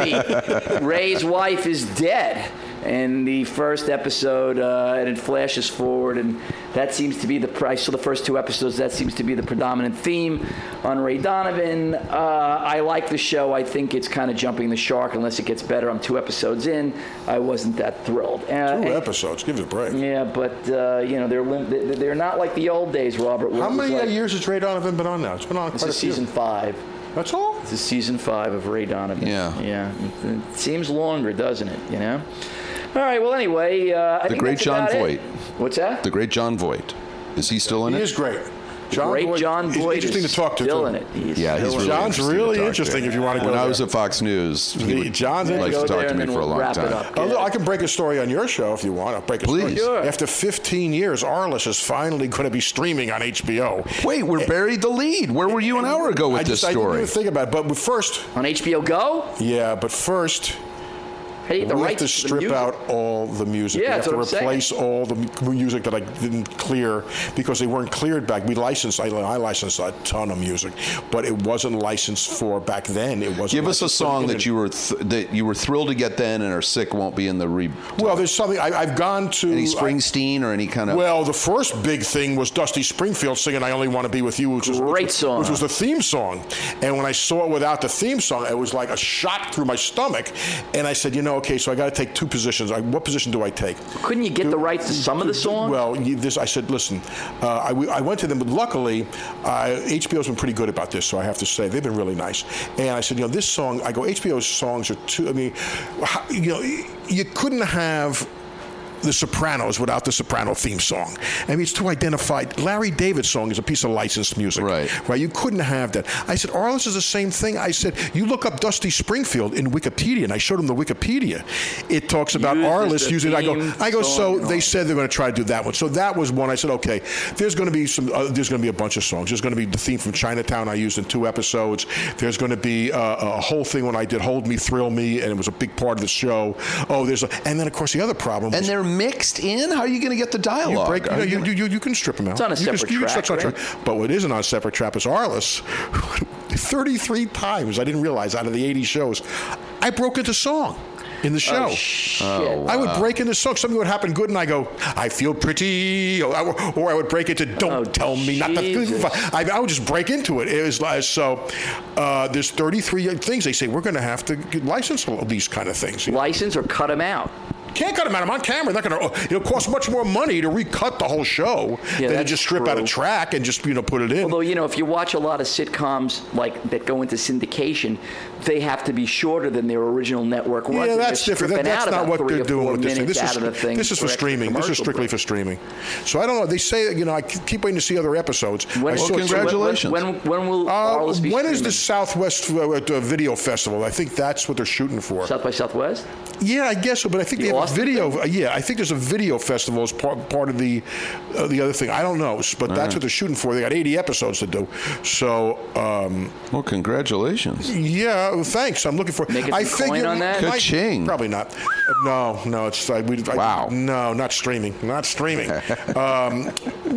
Abby, Ray's wife, is dead in the first episode, uh, and it flashes forward, and that seems to be the. I saw the first two episodes. That seems to be the predominant theme on Ray Donovan. Uh, I like the show. I think it's kind of jumping the shark unless it gets better. I'm two episodes in. I wasn't that thrilled. Uh, Two and- episodes. Give it a break. Yeah, but uh, you know they're lim- they- they're not like the old days, Robert. where How it was many uh, like, years has Ray Donovan been on now? It's been on This quite a is few. season five. That's all? This is season five of Ray Donovan. Yeah. Yeah. It, it seems longer, doesn't it? You know. All right. Well, anyway, uh, I The think great that's John about Voight. it. What's that? The great John Voight. Is he still in He it? is great. John great Voight, John he's Voight interesting is to talk to. still too. in it. He's Yeah, he's still really in it. John's interesting to really talk to. interesting if you want to go When I there. was at Fox News, he would John's likes Go to talk there to and me then for a we'll long wrap it time. up. Although I can break a story on your show if you want. I'll break a Please. story. Sure. After fifteen years, Arliss is finally going to be streaming on H B O. Wait, we're buried the lead. Where were you an hour ago with I this just, I didn't story? even think about it. But first, On H B O Go. yeah, but first, How do you get the we have rights to the strip music? out all the music. Yeah, we have that's to what I'm saying. replace all the mu- music that I didn't clear because they weren't cleared back. We licensed, I, I licensed a ton of music, but it wasn't licensed for back then. It wasn't. Give us a licensed for song the that you were th- that you were thrilled to get then and are sick won't be in the re. Well, there's something I, I've gone to. Any I- Springsteen or any kind of. Well, the first big thing was Dusty Springfield singing "I Only Want to Be with You," which was Great which, song. which was the theme song. And when I saw it without the theme song, it was like a shot through my stomach. And I said, you know, okay, so I got to take two positions. I, what position do I take? Couldn't you get the rights to some of the songs? Well, you, this I said, listen, uh, I, we- I went to them, but luckily, uh, H B O's been pretty good about this, so I have to say they've been really nice. And I said, you know, this song, I go, H B O's songs are too. I mean, how, you know, you couldn't have The Sopranos without the Soprano theme song. I mean, it's too identified. Larry David's song is a piece of licensed music. Right. Right. You couldn't have that. I said, Arliss is the same thing. I said, you look up Dusty Springfield in Wikipedia, and I showed him the Wikipedia. It talks about Uses Arliss the using. I go, theme I go. song So and all. they said they're going to try to do that one. So that was one. I said, okay, there's going to be some. Uh, there's going to be a bunch of songs. There's going to be the theme from Chinatown I used in two episodes. There's going to be uh, a whole thing when I did Hold Me, Thrill Me, and it was a big part of the show. Oh, there's a, and then of course the other problem. and was, they're mixed in. How are you going to get the you dialogue? break, you, Are know, you you, gonna- you, you can strip them out. It's on a You can- separate you can- track, it's on a right? track. But what isn't on a separate track is Arliss. thirty-three times, I didn't realize, out of the eighty shows, I broke into song in the show. Oh, shit. I would break into song. Something would happen good, and I go, I feel pretty. Or I, or I would break into, don't Oh, tell me not Jesus. to. I, I would just break into it. It was like, so uh, there's thirty-three things. They say, we're going to have to get license all these kind of things. License or cut them out. Can't cut them out. I'm on camera. Not going to. It'll cost much more money to recut the whole show Yeah, than to that's just strip out a true. track and just you know put it in. Although, you know, if you watch a lot of sitcoms like that go into syndication, they have to be shorter than their original network runs. Yeah, and that's they're different. That, stripping that's out not about what three they're or doing four with this thing. minutes This out is, of the thing this is for extra streaming. This is commercial strictly break. for streaming. So I don't know. They say, you know, I keep waiting to see other episodes. When, I Well, saw- congratulations. When, when, when will Uh, Arliss be when is streaming? the Southwest uh, uh, Video Festival? I think that's what they're shooting for. South by Southwest? Yeah, I guess so. But I think The they have Austin a video. thing? uh, yeah, I think there's a video festival as part, part of the uh, the other thing. I don't know, but that's what they're shooting for. They got eighty episodes to do. So um, Well, congratulations. yeah, well, thanks. I'm looking for. Making I some coin figure on that? might- Ka-ching. Probably not. No, no. It's I, we, I, Wow. No, not streaming. Not streaming. um,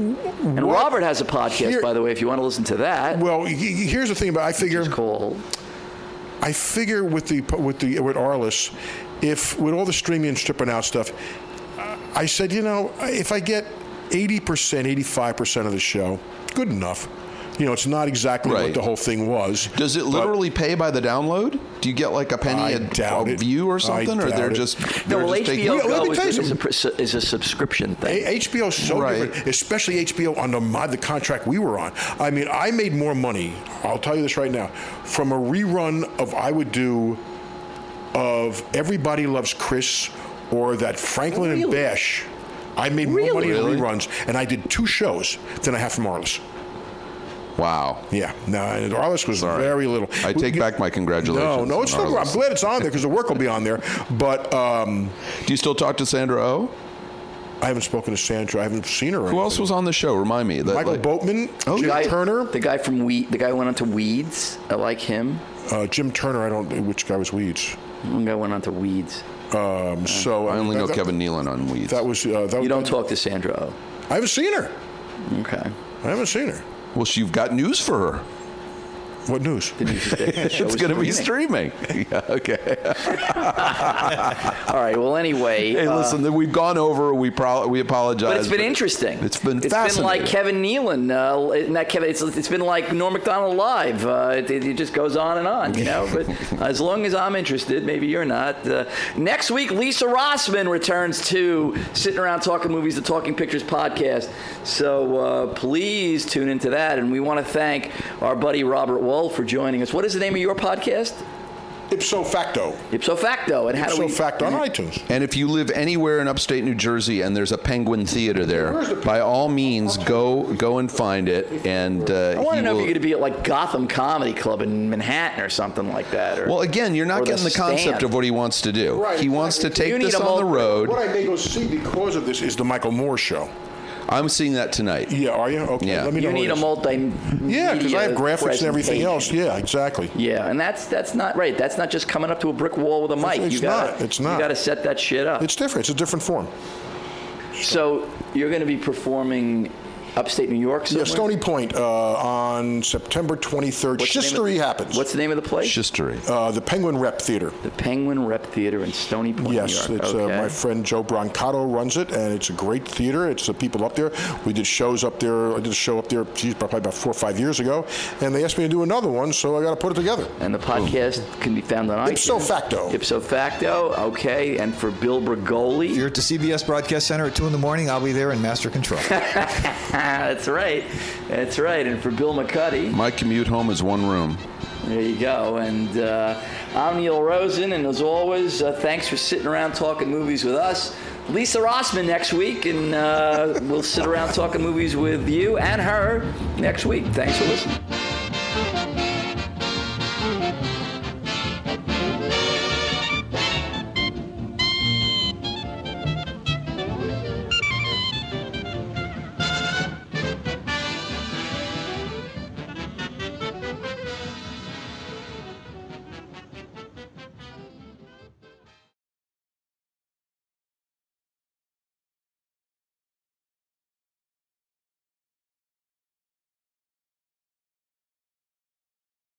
And Robert has a podcast, Here- by the way, if you want to listen to that. well, he- he- here's the thing about. I figure. It's called. I figure with the with the with Arliss, if with all the streaming and stripping out stuff, I said, you know, if I get eighty percent, eighty-five percent of the show, good enough. You know, it's not exactly Right. what the whole thing was. Does it but literally pay by the download? Do you get like a penny I a, doubt a it. view or I something, or doubt they're it. just No, they're well, just H B taking? O Well, let Go me is, tell you is, a, something. pr- is a subscription thing. A- H B O is so Right. different, especially H B O under my, the contract we were on. I mean, I made more money, I'll tell you this right now, from a rerun of I would do of Everybody Loves Chris or that Franklin and Really? Bash. I made Really? more money in Really? reruns, and I did two shows than I have from Arliss. Wow. Yeah, no, Arliss was Sorry. very little. I take back my congratulations. No, no, it's on still. I'm Arliss. glad it's on there because the work will be on there. But um, Do you still talk to Sandra Oh? I haven't spoken to Sandra. I haven't seen her. or Who else anything. was on the show? Remind me. That, Michael like- Boatman, Oh, Jim Guy- Turner, The guy from Weed. The guy who went on to Weeds. I like him. uh, Jim Turner. I don't. Which guy was Weeds? One guy went on to Weeds. Um, so I only that- know that- Kevin Nealon on Weeds. That was. Uh, that, You don't talk to Sandra Oh. I haven't seen her. Okay. I haven't seen her. Well, you've got news for her. What news? The news is that the show It's is going to be streaming. streaming. Yeah, okay. All right. Well, anyway. Hey, uh, listen, we've gone over. We pro- we apologize. But it's been interesting. It's been It's been fascinating. like Kevin Nealon. Uh, not Kevin. It's, it's been like Norm Macdonald Live. Uh, it, it just goes on and on, you know. But as long as I'm interested, maybe you're not. Uh, next week, Lisa Rossman returns to Sitting Around Talking Movies, the Talking Pictures podcast. So uh, please tune into that. And we want to thank our buddy Robert Wool for joining us. What is the name of your podcast? Ipso facto. Ipso Facto. And how do Ipso we? facto on iTunes. And if you live anywhere in upstate New Jersey and there's a Penguin Theater there, Where's the- by all means, go go and find it. And uh, I want he to know will- if you're going to be at like Gotham Comedy Club in Manhattan or something like that. Or, Well, again, you're or not the getting the concept Stand. of what he wants to do. Right, he wants to exactly. take You need this a on the multi- road. What I may go see because of this is the Michael Moore show. I'm seeing that tonight. Yeah, are you? Okay. Yeah. Let me know. You who need it a is. multi. Yeah, because I have graphics and everything else. Yeah, exactly. Yeah, and that's that's not right. That's not just coming up to a brick wall with a mic. it's you gotta, not. It's not. You got to set that shit up. It's different. It's a different form. So you're going to be performing upstate New York somewhere? Yeah, Stony Point uh, on September twenty-third. What's the name of Shistery the- happens. What's the name of the place? History. uh, the Penguin Rep Theater? The Penguin Rep Theater in Stony Point, Yes, New York. it's okay. uh, my friend Joe Brancato runs it, and it's a great theater. It's the people up there. We did shows up there. I did a show up there, geez, probably about four or five years ago, and they asked me to do another one, so I got to put it together. And the podcast can be found on Ipso iTunes. facto. Ipso Facto, okay. And for Bill If Bergoli. you're at the C B S Broadcast Center at two in the morning, I'll be there in master control. That's right. That's right. And for Bill McCuddy. My commute home is one room. There you go. And uh, I'm Neil Rosen, and as always, uh, thanks for sitting around talking movies with us. Lisa Rossman next week, and uh, we'll sit around talking movies with you and her next week. Thanks for listening.